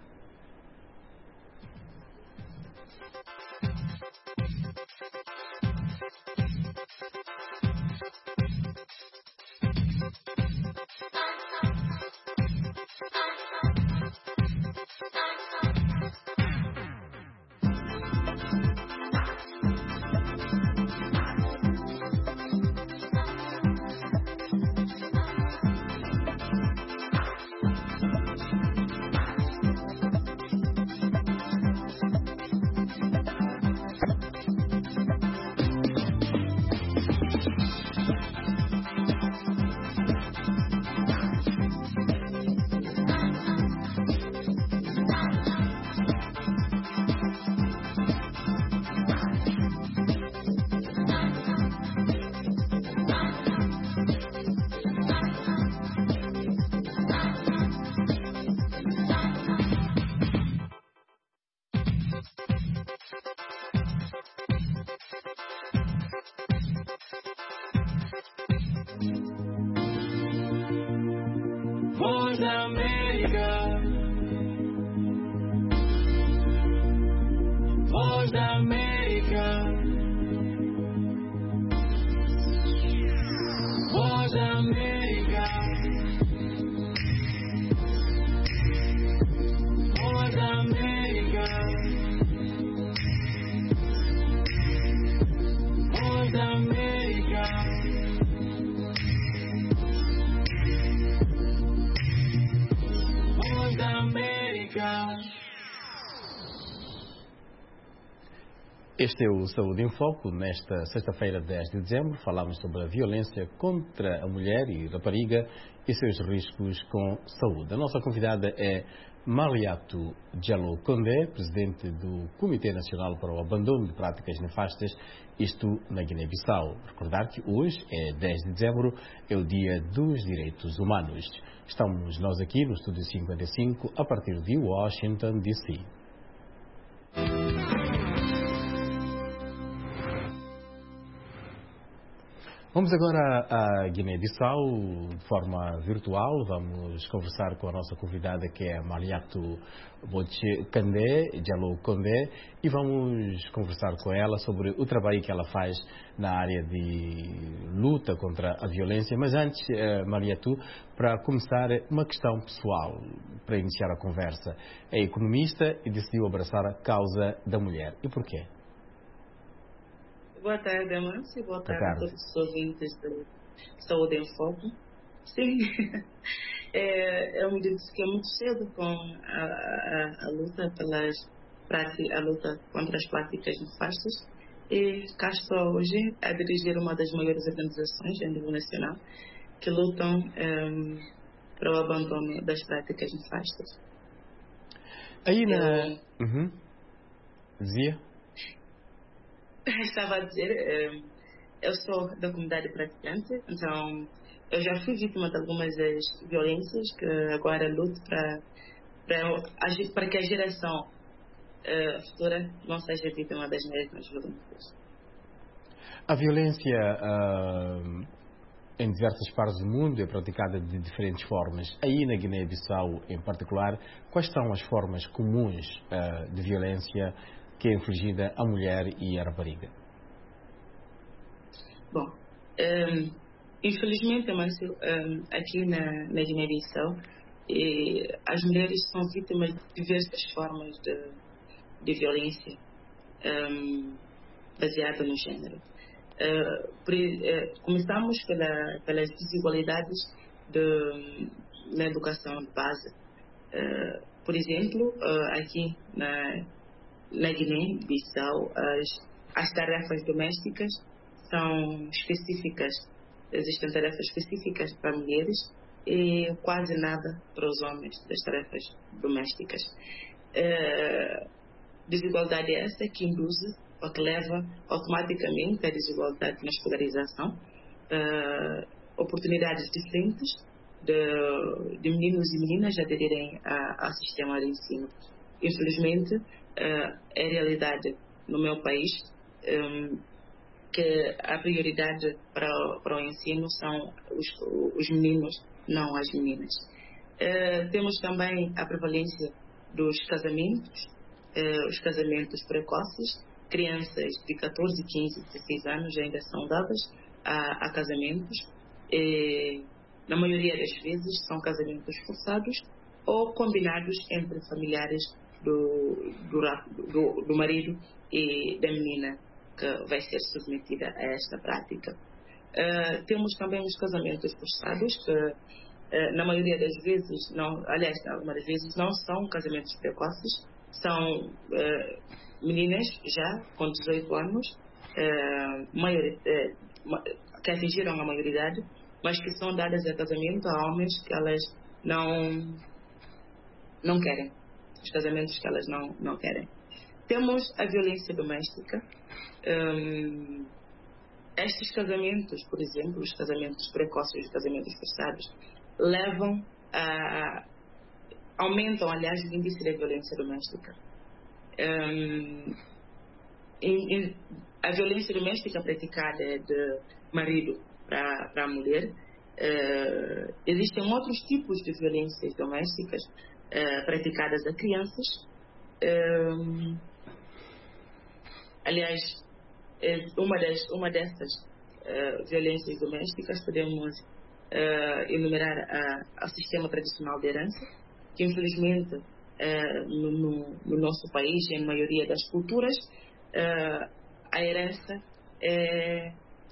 S2: Voz da América, Voz da América, Voz da América, Voz da América, da América.
S1: Este é o Saúde em Foco. Nesta sexta-feira, dez de dezembro, falamos sobre a violência contra a mulher e rapariga e seus riscos com saúde. A nossa convidada é Maliatou Diallo Condé, presidente do Comitê Nacional para o Abandono de Práticas Nefastas, isto na Guiné-Bissau. Recordar que hoje é dez de dezembro, é o Dia dos Direitos Humanos. Estamos nós aqui no Estúdio cinquenta e cinco, a partir de Washington, D C Vamos agora à Guiné-Bissau de forma virtual. Vamos conversar com a nossa convidada, que é Maliatou Diallo Condé, e vamos conversar com ela sobre o trabalho que ela faz na área de luta contra a violência. Mas antes, Maliatou, para começar, uma questão pessoal para iniciar a conversa. É economista e decidiu abraçar a causa da mulher. E porquê?
S3: Boa tarde, Amâncio. Boa tarde, Boa tarde a todos os ouvintes do Saúde em Foco. Sim, é, eu me identifiquei muito cedo com a, a, a luta pelas práticas, a luta contra as práticas nefastas, e cá estou hoje a dirigir uma das maiores organizações a nível nacional que lutam um, para o abandono das práticas nefastas.
S1: Aí na... Eu... Uhum. Dizia?
S3: Estava a dizer, eu sou da comunidade praticante, então eu já fui vítima de algumas das violências que agora luto para, para, para que a geração uh, futura não seja vítima das mesmas violências.
S1: A violência uh, em diversas partes do mundo é praticada de diferentes formas. Aí na Guiné-Bissau, em particular, quais são as formas comuns uh, de violência que é infligida à mulher e à rapariga?
S3: Bom, um, infelizmente, Márcio, um, aqui na, na Guiné-Bissau, as mulheres são vítimas de diversas formas de, de violência um, baseada no género. Uh, por, uh, começamos pela, pelas desigualdades de, na educação de base. Uh, por exemplo, uh, aqui na Na Guiné-Bissau, as, as tarefas domésticas são específicas, existem tarefas específicas para mulheres e quase nada para os homens das tarefas domésticas. Uh, desigualdade essa que induz, ou que leva automaticamente à desigualdade na escolarização, uh, oportunidades diferentes de, de meninos e meninas aderirem ao sistema de ensino. Infelizmente, Uh, é realidade no meu país um, que a prioridade para, para o ensino são os, os meninos, não as meninas. Uh, temos também a prevalência dos casamentos, uh, os casamentos precoces. Crianças de catorze, quinze, dezesseis anos ainda são dadas a, a casamentos. E, na maioria das vezes são casamentos forçados ou combinados entre familiares Do, do, do, do marido e da menina que vai ser submetida a esta prática. Uh, temos também os casamentos forçados, que uh, na maioria das vezes, não, aliás, algumas das vezes não são casamentos precoces, são uh, meninas já com dezoito anos, uh, maior, uh, que atingiram a maioridade, mas que são dadas a casamento a homens que elas não, não querem. Os casamentos que elas não, não querem. Temos a violência doméstica. Um, estes casamentos, por exemplo, os casamentos precoces, os casamentos forçados, levam a... aumentam, aliás, o índice da violência doméstica. Um, em, em, a violência doméstica praticada de marido para a mulher. Uh, existem outros tipos de violências domésticas Uh, praticadas a crianças. Um, aliás, uma, das, uma dessas uh, violências domésticas podemos uh, enumerar a, a sistema tradicional de herança, que infelizmente uh, no, no, no nosso país, em maioria das culturas, uh, a herança é,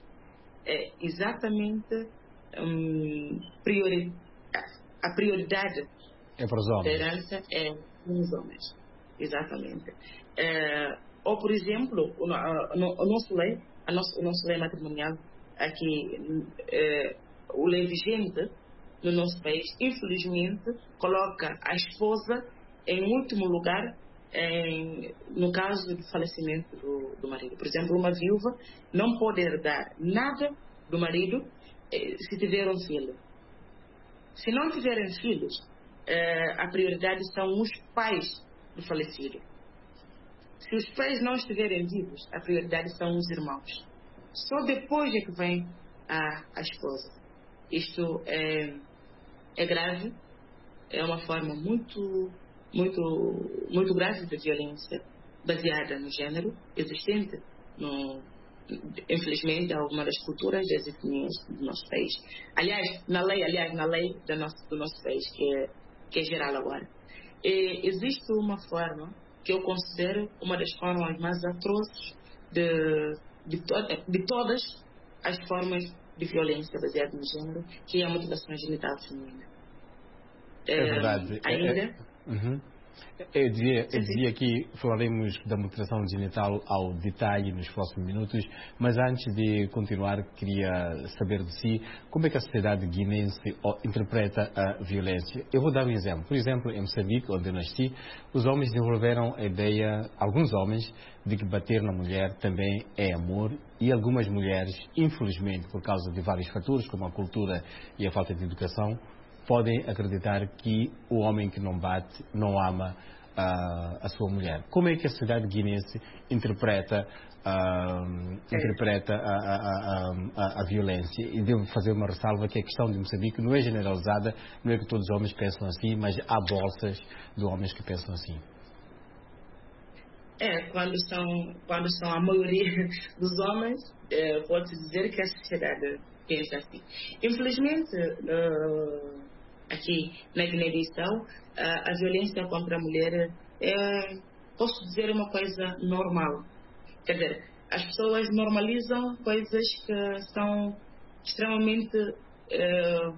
S3: é exatamente um, priori, a prioridade
S1: É para os homens.
S3: A herança é dos homens. Exatamente. É, ou, por exemplo, o, o, o nosso lei, a nosso, o nosso lei matrimonial, aqui, é, o lei vigente no nosso país, infelizmente, coloca a esposa em último lugar em, no caso do falecimento do, do marido. Por exemplo, uma viúva não pode herdar nada do marido eh, se tiver um filho. Se não tiverem filhos, eh, a prioridade são os pais do falecido. Se os pais não estiverem vivos, a prioridade são os irmãos. Só depois é que vem a, a esposa. Isto é, é grave, é uma forma muito, muito, muito grave de violência baseada no género, existente, no, infelizmente, em algumas das culturas das etnias do nosso país. Aliás, na lei, aliás, na lei do nosso, do nosso país, que é, que é geral agora. E existe uma forma que eu considero uma das formas mais atrozes de, de, to, de todas as formas de violência baseada no género, que é a mutilação genital feminina.
S1: É, é verdade.
S3: Ainda...
S1: É, é, uhum. Eu dizia, eu dizia que falaremos da mutilação genital ao detalhe nos próximos minutos, mas antes de continuar, queria saber de si como é que a sociedade guinense interpreta a violência. Eu vou dar um exemplo. Por exemplo, em Moçambique, onde eu nasci, os homens desenvolveram a ideia, alguns homens, de que bater na mulher também é amor, e algumas mulheres, infelizmente, por causa de vários fatores, como a cultura e a falta de educação, podem acreditar que o homem que não bate não ama uh, a sua mulher. Como é que a sociedade guinense interpreta, uh, interpreta a, a, a, a, a violência? E devo fazer uma ressalva que a questão de Moçambique não é generalizada, não é que todos os homens pensam assim, mas há bolsas de homens que pensam assim.
S3: É, quando são, quando são a maioria dos homens, é, pode-se dizer que a sociedade pensa assim. Infelizmente, uh, aqui na Guiné-Bissau, a, a violência contra a mulher é, posso dizer, uma coisa normal. Quer dizer, as pessoas normalizam coisas que são extremamente uh,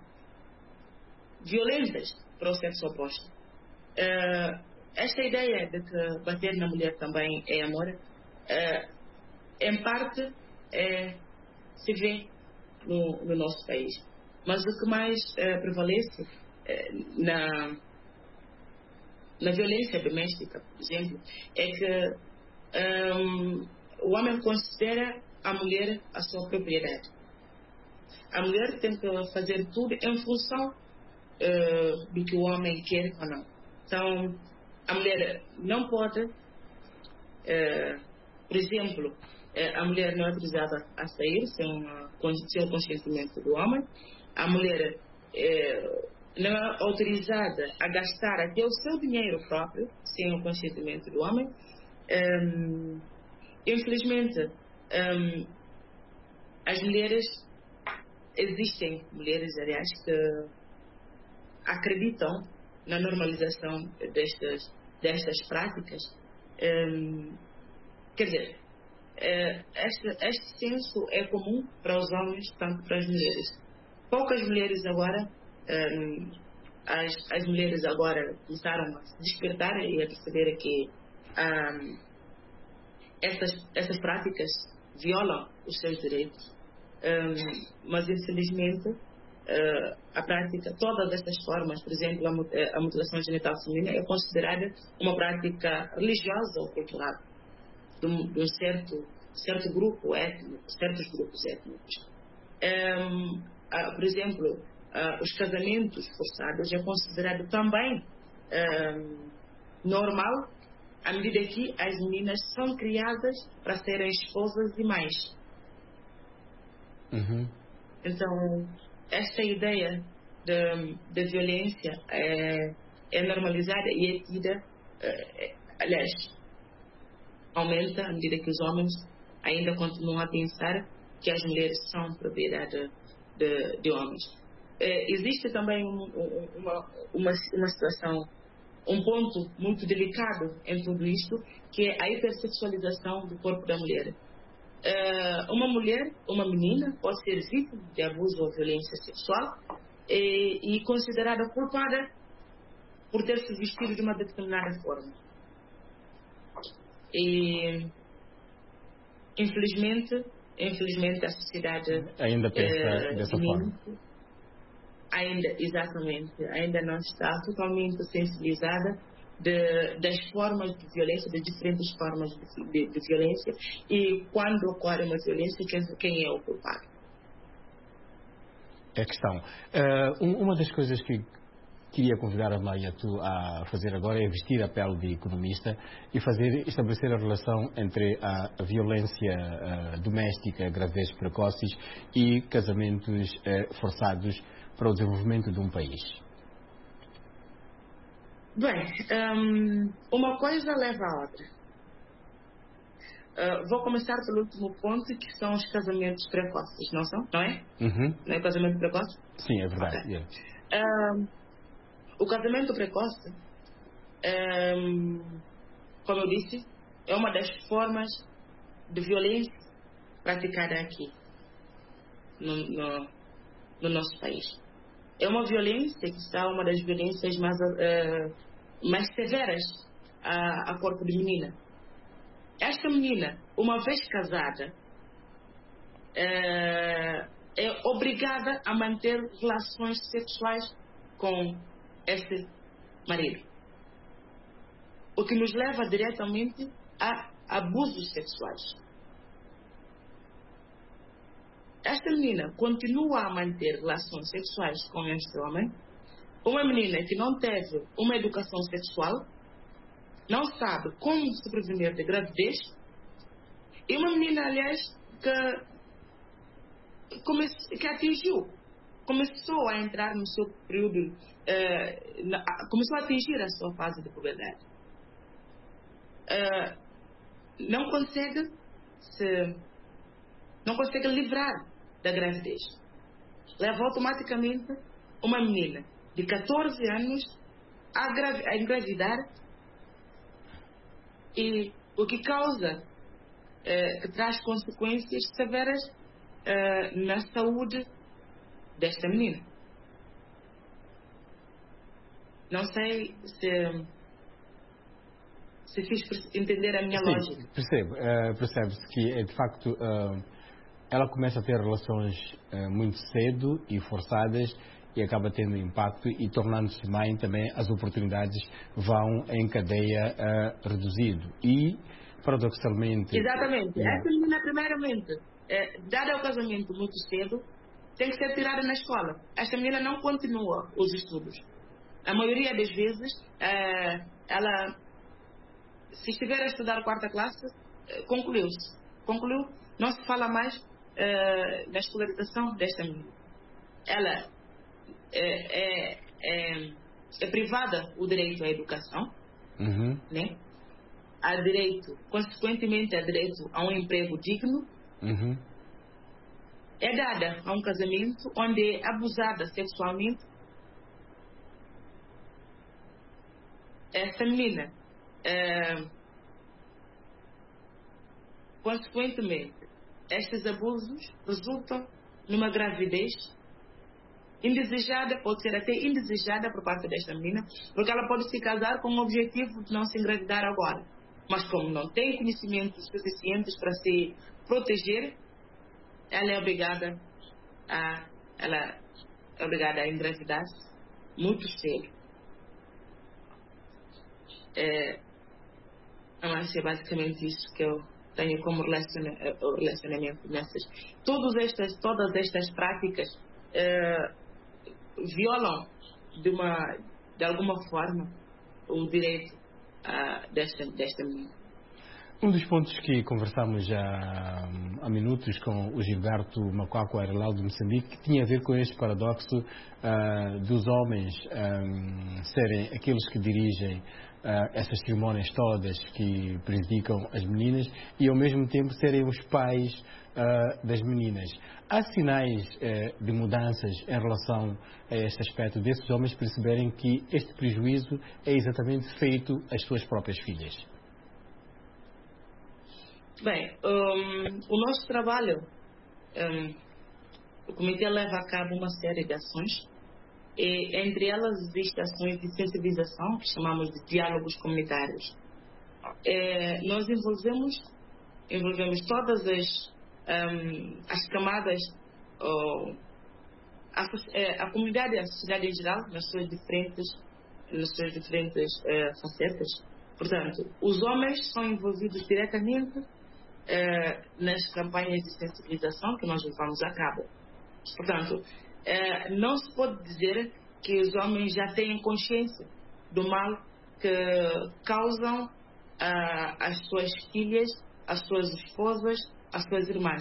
S3: violentas para o sexo oposto. Uh, esta ideia de que bater na mulher também é amor, uh, em parte, é, se vê No, no nosso país. Mas o que mais eh, prevalece eh, na, na violência doméstica, por exemplo, é que um, o homem considera a mulher a sua propriedade. A mulher tem que fazer tudo em função uh, do que o homem quer ou não. Então, a mulher não pode, uh, por exemplo, a mulher não é autorizada a sair sem, uma, sem o consentimento do homem. A mulher é, não é autorizada a gastar até o seu dinheiro próprio sem o consentimento do homem. Um, infelizmente, um, as mulheres, existem mulheres, aliás, que acreditam na normalização destas, destas práticas. Um, quer dizer, Este, este senso é comum para os homens, tanto para as mulheres. Poucas mulheres agora, um, as, as mulheres agora começaram a se despertar e a perceber que um, essas, essas práticas violam os seus direitos. Um, mas, infelizmente, uh, a prática, todas estas formas, por exemplo, a, a mutilação genital feminina, é considerada uma prática religiosa ou cultural de um, de um certo, certo grupo étnico, certos grupos étnicos. Um, uh, por exemplo, uh, os casamentos forçados é considerado também um, normal, à medida que as meninas são criadas para serem esposas e mães.
S1: Uhum.
S3: Então, esta ideia de, de violência é, é normalizada e é tida, é, aliás, aumenta à medida que os homens ainda continuam a pensar que as mulheres são propriedade de, de homens. É, existe também um, uma, uma, uma situação, um ponto muito delicado em tudo isto, que é a hipersexualização do corpo da mulher. É, uma mulher, uma menina, pode ser vítima de abuso ou violência sexual e, e considerada culpada por ter se vestido de uma determinada forma. E infelizmente, infelizmente a sociedade
S1: ainda pensa
S3: eh,
S1: dessa forma.
S3: Ainda, exatamente, ainda não está totalmente sensibilizada de, das formas de violência, das diferentes formas de, de, de violência, e quando ocorre uma violência, quem, quem é o culpado.
S1: É a questão. Uh, uma das coisas que queria convidar a Maia tu a fazer agora é vestir a pele de economista e fazer, estabelecer a relação entre a, a violência uh, doméstica, gravidez precoces e casamentos uh, forçados para o desenvolvimento de um país.
S3: Bem, um, uma coisa leva à outra. Uh, vou começar pelo último ponto, que são os casamentos precoces, não são? Não é?
S1: Uhum.
S3: Não é casamento precoce?
S1: Sim, é verdade.
S3: Okay.
S1: Yeah.
S3: Um, o casamento precoce, um, como eu disse, é uma das formas de violência praticada aqui, no, no, no nosso país. É uma violência que está uma das violências mais, uh, mais severas a, a corpo de menina. Esta menina, uma vez casada, uh, é obrigada a manter relações sexuais com esse marido. O que nos leva diretamente a abusos sexuais. Esta menina continua a manter relações sexuais com este homem. Uma menina que não teve uma educação sexual, não sabe como se prevenir de gravidez, e uma menina, aliás, que, come, que atingiu, começou a entrar no seu período, eh, na, começou a atingir a sua fase de puberdade. Eh, não consegue se, não consegue livrar da gravidez. Leva automaticamente uma menina de catorze anos a, gravi a engravidar, e o que causa, eh, que traz consequências severas eh, na saúde desta menina. Não sei se, se fiz entender a minha
S1: Sim,
S3: lógica.
S1: Percebo. Uh, percebe-se que, é, de facto, uh, ela começa a ter relações uh, muito cedo e forçadas, e acaba tendo impacto, e tornando-se mãe também, as oportunidades vão em cadeia uh, reduzido. E, paradoxalmente...
S3: Exatamente.
S1: Yeah.
S3: Essa menina, primeiramente, é, dada o casamento muito cedo, tem que ser tirada na escola. Esta menina não continua os estudos. A maioria das vezes, é, ela, se estiver a estudar a quarta classe, é, concluiu-se. Concluiu, não se fala mais é, na escolarização desta menina. Ela é, é, é, é privada o direito à educação,
S1: uhum.
S3: né? Há direito, consequentemente, há direito a um emprego digno.
S1: Uhum.
S3: É dada a um casamento onde é abusada sexualmente. Essa menina, é, consequentemente, estes abusos resultam numa gravidez indesejada, pode ser até indesejada por parte desta menina, porque ela pode se casar com o objetivo de não se engravidar agora. Mas como não tem conhecimentos suficientes para se proteger, ela é obrigada a, ela é obrigada a engravidar muito cedo. É, mas é basicamente isso que eu tenho como relaciona, o relacionamento nessas. Todas estas, todas estas práticas é, violam de, uma, de alguma forma o direito uh, desta, desta menina.
S1: Um dos pontos que conversámos já há minutos com o Gilberto Macuaco Arelau de Moçambique, que tinha a ver com este paradoxo uh, dos homens um, serem aqueles que dirigem uh, essas cerimónias todas, que prejudicam as meninas, e ao mesmo tempo serem os pais uh, das meninas. Há sinais uh, de mudanças em relação a este aspecto desses homens perceberem que este prejuízo é exatamente feito às suas próprias filhas?
S3: Bem, um, o nosso trabalho, um, o comitê leva a cabo uma série de ações E, entre elas existem ações de sensibilização, que chamamos de diálogos comunitários. É, nós envolvemos, envolvemos todas as, um, as camadas, oh, a, a comunidade e a sociedade em geral, nas suas diferentes, nas suas diferentes uh, facetas. Portanto, os homens são envolvidos diretamente uh, nas campanhas de sensibilização que nós levamos a cabo. Portanto, uh, não se pode dizer que os homens já têm consciência do mal que causam uh, às suas filhas, às suas esposas, às suas irmãs.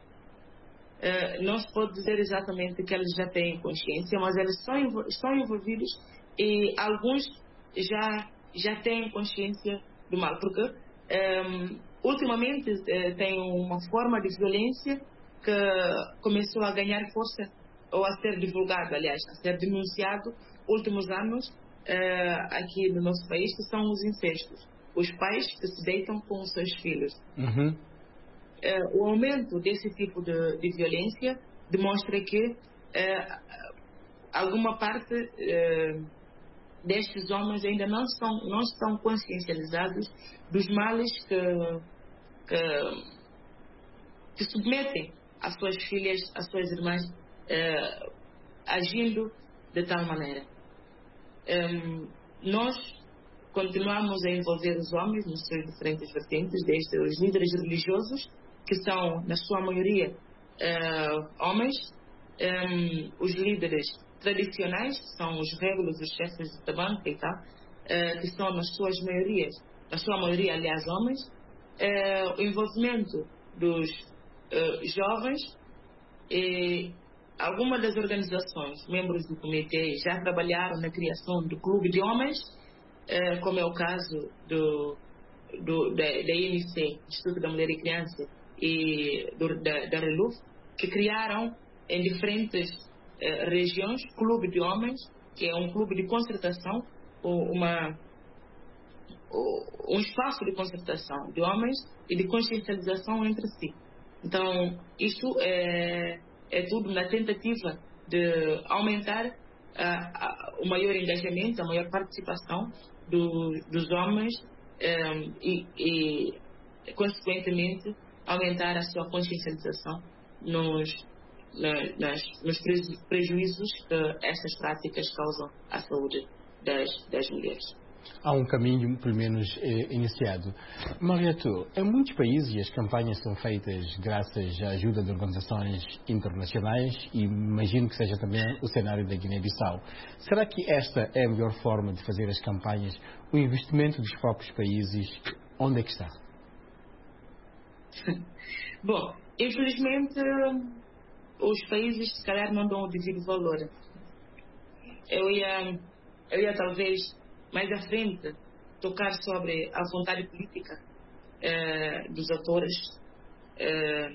S3: Uh, não se pode dizer exatamente que eles já têm consciência, mas eles são, estão envolvidos e alguns já, já têm consciência do mal, porque um, ultimamente uh, tem uma forma de violência que começou a ganhar força, ou a ser divulgado, aliás, a ser denunciado últimos anos uh, aqui no nosso país, que são os incestos, os pais que se deitam com os seus filhos.
S1: Uhum.
S3: Uh, o aumento desse tipo de, de violência demonstra que uh, alguma parte uh, destes homens ainda não estão, não estão consciencializados dos males que, que, que submetem as suas filhas, as suas irmãs, uh, agindo de tal maneira. Um, nós continuamos a envolver os homens nos seus diferentes vertentes, desde os líderes religiosos, que são, na sua maioria, uh, homens, um, os líderes tradicionais, que são os régulos, os chefes de tabanca e tal, uh, que são, nas suas maiorias, na sua maioria, aliás, homens, uh, o envolvimento dos uh, jovens e algumas das organizações, membros do comitê, já trabalharam na criação do clube de homens, uh, como é o caso do, do, da, da I M C, Instituto da Mulher e Criança, e do, da, da RELUF, que criaram em diferentes uh, regiões clube de homens, que é um clube de concertação, uma, um espaço de concertação de homens e de consciencialização entre si. Então, isto é, é tudo na tentativa de aumentar uh, uh, o maior engajamento, a maior participação do, dos homens um, e, e, consequentemente, aumentar a sua consciencialização nos, na, nas, nos prejuízos que essas práticas causam à saúde das, das mulheres.
S1: Há um caminho, pelo menos, eh, iniciado. Mariato, em muitos países as campanhas são feitas graças à ajuda de organizações internacionais e imagino que seja também o cenário da Guiné-Bissau. Será que esta é a melhor forma de fazer as campanhas? O investimento dos próprios países, onde é que está?
S3: Bom, infelizmente os países se calhar não dão o devido valor. Eu ia, eu ia talvez mais à frente tocar sobre a vontade política eh, dos atores, eh,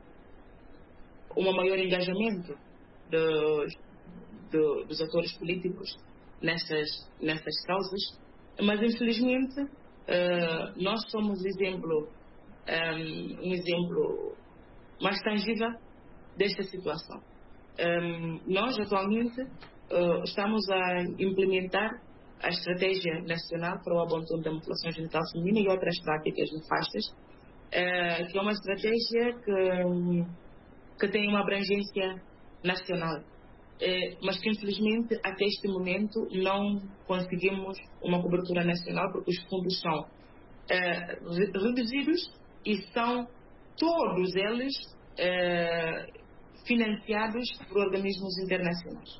S3: um maior engajamento dos, do, dos atores políticos nessas, nessas causas, mas infelizmente eh, nós somos exemplo Um, um exemplo mais tangível desta situação. Um, nós, atualmente, uh, estamos a implementar a Estratégia Nacional para o Abandono da Mutilação Genital Feminina e outras práticas nefastas, uh, que é uma estratégia que, um, que tem uma abrangência nacional, uh, mas que, infelizmente, até este momento não conseguimos uma cobertura nacional porque os fundos são uh, reduzidos e são todos eles eh, financiados por organismos internacionais.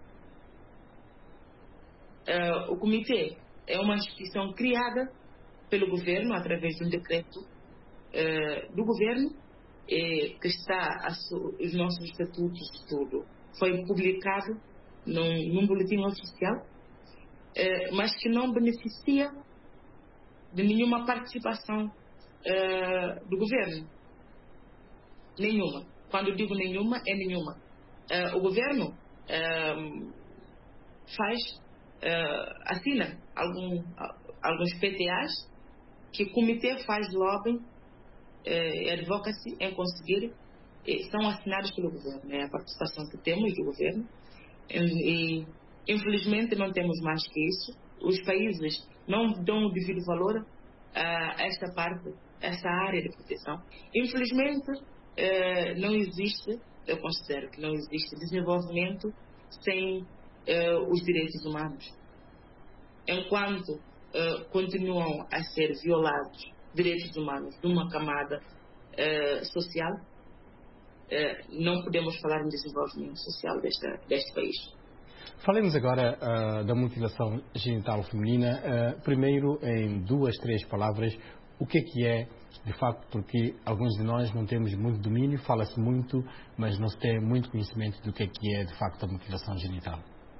S3: Eh, o comitê é uma instituição criada pelo governo através de um decreto eh, do governo eh, que está a su, os nossos estatutos e tudo foi publicado num, num boletim oficial, eh, mas que não beneficia de nenhuma participação Uh, do governo. Nenhuma. Quando digo nenhuma, é nenhuma. Uh, o governo uh, faz, uh, assina algum, uh, alguns P T As que o comitê faz lobbying e uh, advocacy em conseguir, e são assinados pelo governo. É a participação que temos do governo. E, Infelizmente, não temos mais que isso. Os países não dão o devido valor a esta parte, a essa área de proteção. Infelizmente, uh, não existe, eu considero que não existe desenvolvimento sem uh, os direitos humanos. Enquanto uh, continuam a ser violados direitos humanos de uma camada uh, social, uh, não podemos falar em desenvolvimento social desta, deste país.
S1: Falemos agora uh, da mutilação genital feminina. Uh, primeiro, em duas, três palavras, o que é que é, de facto, porque alguns de nós não temos muito domínio, fala-se muito, mas não se tem muito conhecimento do que é que é, de facto, a mutilação genital.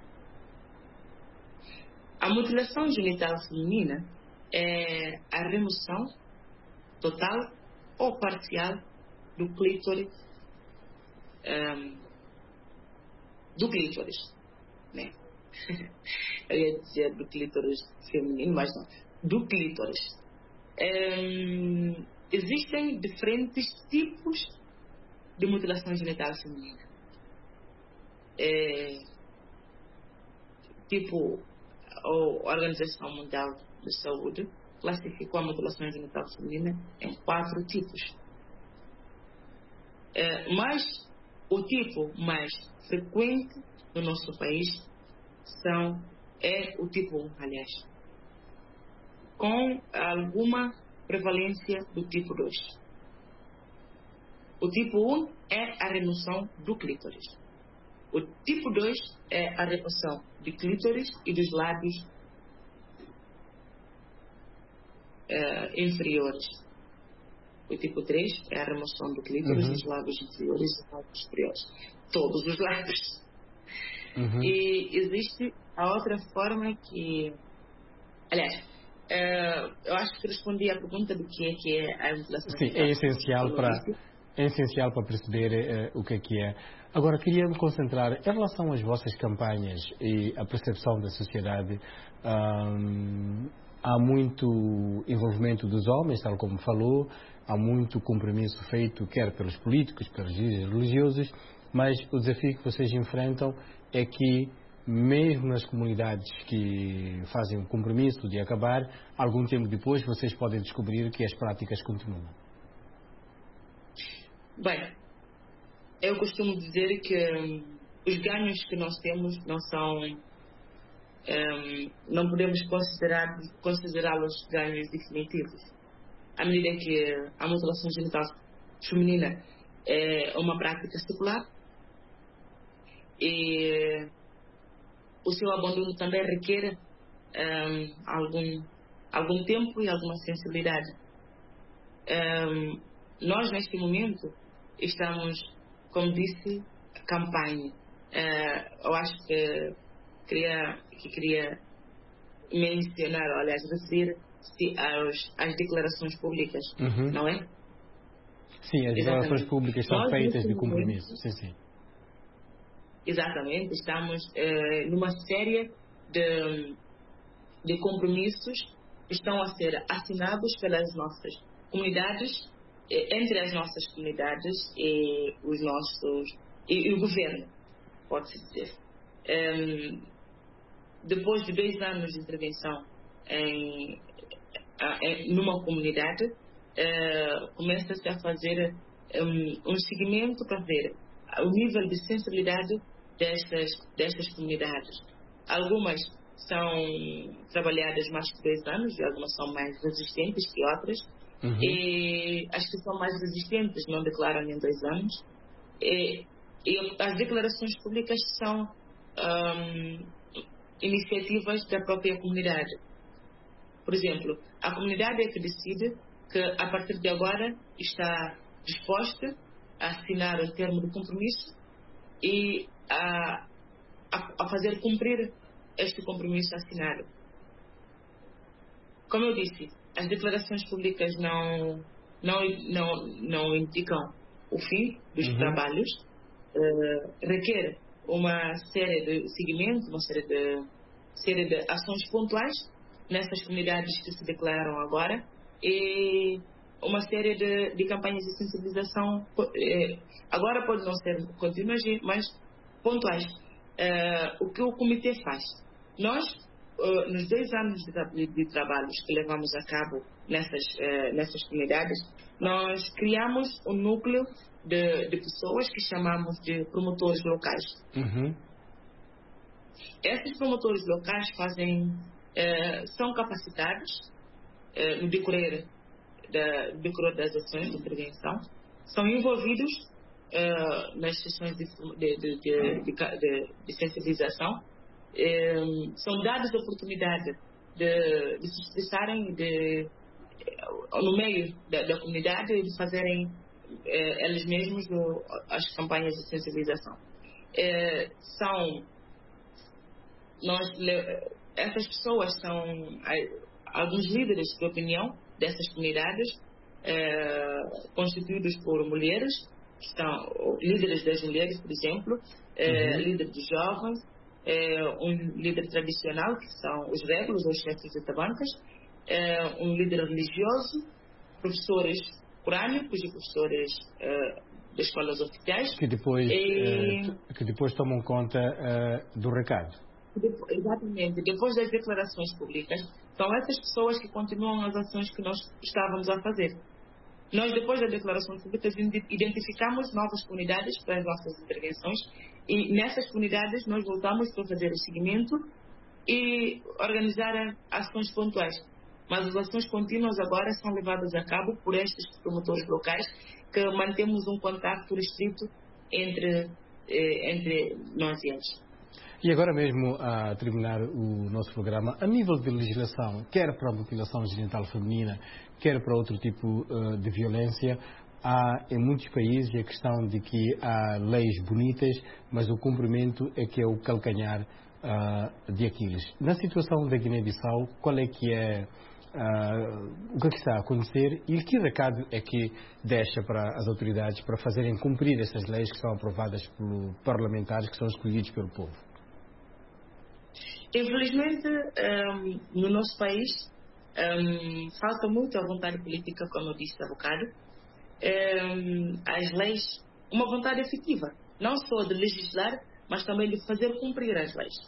S3: A mutilação genital feminina é a remoção total ou parcial do clítoris, um, do clítoris, né? Eu ia dizer do clítoris feminino, mas não, do clítoris. Um, existem diferentes tipos de mutilação genital feminina. É, tipo, a Organização Mundial de Saúde classificou a mutilação genital feminina em quatro tipos. É, mas o tipo mais frequente no nosso país são, é o tipo um, aliás, com alguma prevalência do tipo dois. O tipo um é a remoção do clítoris. O tipo dois é a remoção de clítoris e dos lábios uh, inferiores. O tipo três é a remoção do clítoris, uhum. dos lábios inferiores e dos lábios superiores. Todos os lábios. Uhum. E existe a outra forma que... Aliás, uh, eu acho que respondi à pergunta do que é que é a mutilação.
S1: Sim, é essencial para... É essencial para perceber uh, o que é que é. Agora, queria me concentrar em relação às vossas campanhas e a percepção da sociedade. Um, há muito envolvimento dos homens, tal como falou, há muito compromisso feito, quer pelos políticos, pelos líderes religiosos, mas o desafio que vocês enfrentam é que, mesmo nas comunidades que fazem o compromisso de acabar, algum tempo depois vocês podem descobrir que as práticas continuam.
S3: Bem, eu costumo dizer que um, os ganhos que nós temos não são, um, não podemos considerar, considerá-los ganhos definitivos. À medida que a mutilação genital feminina é uma prática secular e o seu abandono também requer um, algum, algum tempo e alguma sensibilidade. Um, nós, neste momento, estamos, como disse, campanha. Uh, eu acho que queria, que queria mencionar, aliás, referir-se às, às declarações públicas, uhum. não é?
S1: Sim, as declarações Exatamente. Públicas são Nós, feitas de compromisso. Momento, sim, sim.
S3: Exatamente, estamos uh, numa série de, de compromissos que estão a ser assinados pelas nossas comunidades, entre as nossas comunidades e os nossos e, e o governo, pode-se dizer. Um, depois de dois anos de intervenção em, em numa comunidade, uh, começa-se a fazer um, um seguimento para ver o nível de sensibilidade destas destas comunidades. Algumas são trabalhadas mais que dois anos e algumas são mais resistentes que outras. Uhum. E as que são mais resistentes não declaram em dois anos. E, e as declarações públicas são um, iniciativas da própria comunidade. Por exemplo, a comunidade é que decide que a partir de agora está disposta a assinar o termo de compromisso e a, a, a fazer cumprir este compromisso assinado. Como eu disse, as declarações públicas não, não, não, não indicam o fim dos uhum. trabalhos. Uh, requer uma série de seguimentos, uma série de, série de ações pontuais nessas comunidades que se declararam agora e uma série de, de campanhas de sensibilização. Eh, agora pode não ser contínuas, mas pontuais. uh, o que o comitê faz? Nós, uh, nos dois anos de, tra de trabalhos que levamos a cabo nessas, uh, nessas comunidades, nós criamos um núcleo de, de pessoas que chamamos de promotores locais.
S1: Uhum.
S3: Esses promotores locais fazem, uh, são capacitados uh, no decorrer, da, no decorrer das ações de intervenção, são envolvidos uh, nas sessões de, de, de, de, de, de sensibilização, um, são dadas a oportunidade de, de se expressarem de, no meio da, da comunidade e de fazerem uh, eles mesmos do, as campanhas de sensibilização. Uh, são nós, essas pessoas são alguns líderes de opinião dessas comunidades, eh, constituídos por mulheres, que são líderes das mulheres, por exemplo, eh, uhum. líder de jovens, eh, um líder tradicional, que são os régulos ou os chefes de tabancas, eh, um líder religioso, professores corânicos e professores eh, das escolas oficiais.
S1: Que depois,
S3: e...
S1: eh, que depois tomam conta eh, do recado.
S3: Exatamente. Depois das declarações públicas, são essas pessoas que continuam as ações que nós estávamos a fazer. Nós, depois das declarações públicas, identificamos novas comunidades para as nossas intervenções e nessas comunidades nós voltamos para fazer o seguimento e organizar ações pontuais. Mas as ações contínuas agora são levadas a cabo por estes promotores locais, que mantemos um contato restrito entre, entre nós e eles.
S1: E agora mesmo, a terminar o nosso programa, a nível de legislação, quer para a mutilação genital feminina, quer para outro tipo uh, de violência, há em muitos países a questão de que há leis bonitas, mas o cumprimento é que é o calcanhar uh, de Aquiles. Na situação da Guiné-Bissau, qual é que é uh, o que, é que está a acontecer e que recado é que deixa para as autoridades para fazerem cumprir essas leis que são aprovadas por parlamentares que são escolhidos pelo povo?
S3: Infelizmente, um, no nosso país, um, falta muito a vontade política, como eu disse há bocado. Um, as leis, uma vontade efetiva, não só de legislar, mas também de fazer cumprir as leis.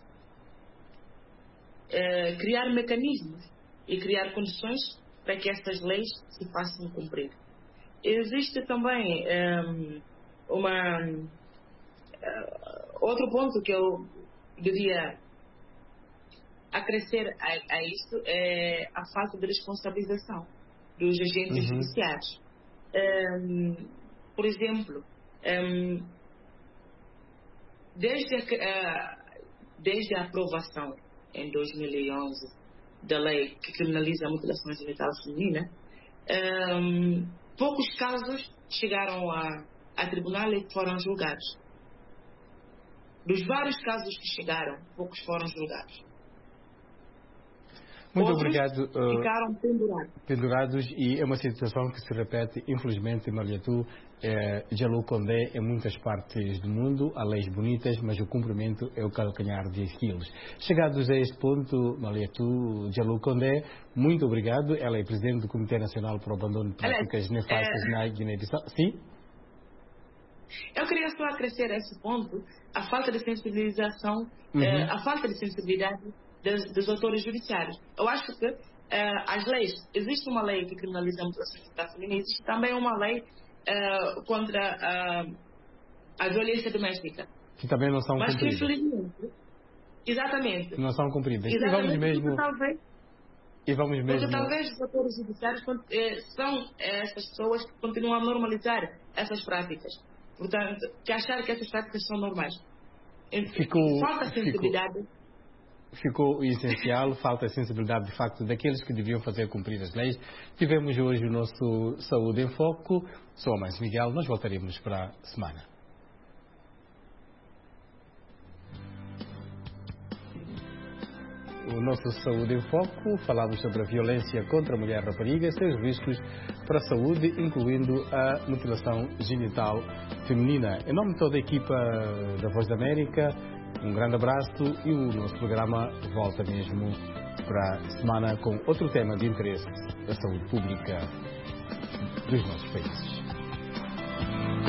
S3: Uh, criar mecanismos e criar condições para que essas leis se façam cumprir. Existe também um, uma, uh, outro ponto que eu devia acrescer a, a isto é a falta de responsabilização dos agentes uhum. judiciários. Um, por exemplo, um, desde, a, uh, desde a aprovação em dois mil e onze da lei que criminaliza a mutilação genital feminina, um, poucos casos chegaram a, a tribunal e foram julgados. Dos vários casos que chegaram, poucos foram julgados.
S1: Muito
S3: Outros
S1: obrigado. Uh,
S3: ficaram pendurados.
S1: Pendurados, e é uma situação que se repete, infelizmente, Mariatu, é, Djalou Condé, em muitas partes do mundo, há leis bonitas, mas o cumprimento é o calcanhar de Aquiles. Chegados a este ponto, Mariatu, Djalou Condé, muito obrigado. Ela é presidente do Comitê Nacional para o Abandono de Práticas Nefastas é... na Guiné-Bissau. Sim?
S3: Eu queria só acrescer a esse ponto a falta de sensibilização, uhum. é, a falta de sensibilidade Dos, dos autores judiciários. Eu acho que uh, as leis, existe uma lei que criminaliza a mutilação genital feminina, existe também uma lei uh, contra uh, a violência doméstica.
S1: Que também não são
S3: Mas
S1: cumpridas.
S3: Que, infelizmente, exatamente.
S1: Não são cumpridas.
S3: Exatamente,
S1: e vamos mesmo...
S3: Talvez,
S1: e vamos mesmo...
S3: Porque talvez os autores judiciários eh, são essas pessoas que continuam a normalizar essas práticas. Portanto, que achar que essas práticas são normais.
S1: Ficou,
S3: falta sensibilidade...
S1: Ficou... Ficou o essencial, falta a sensibilidade de facto daqueles que deviam fazer cumprir as leis. Tivemos hoje o nosso Saúde em Foco. Sou a Mãe Miguel, nós voltaremos para a semana. O nosso Saúde em Foco, falamos sobre a violência contra a mulher rapariga e seus riscos para a saúde, incluindo a mutilação genital feminina. Em nome de toda a equipa da Voz da América, um grande abraço e o nosso programa volta mesmo para a semana com outro tema de interesse da saúde pública dos nossos países.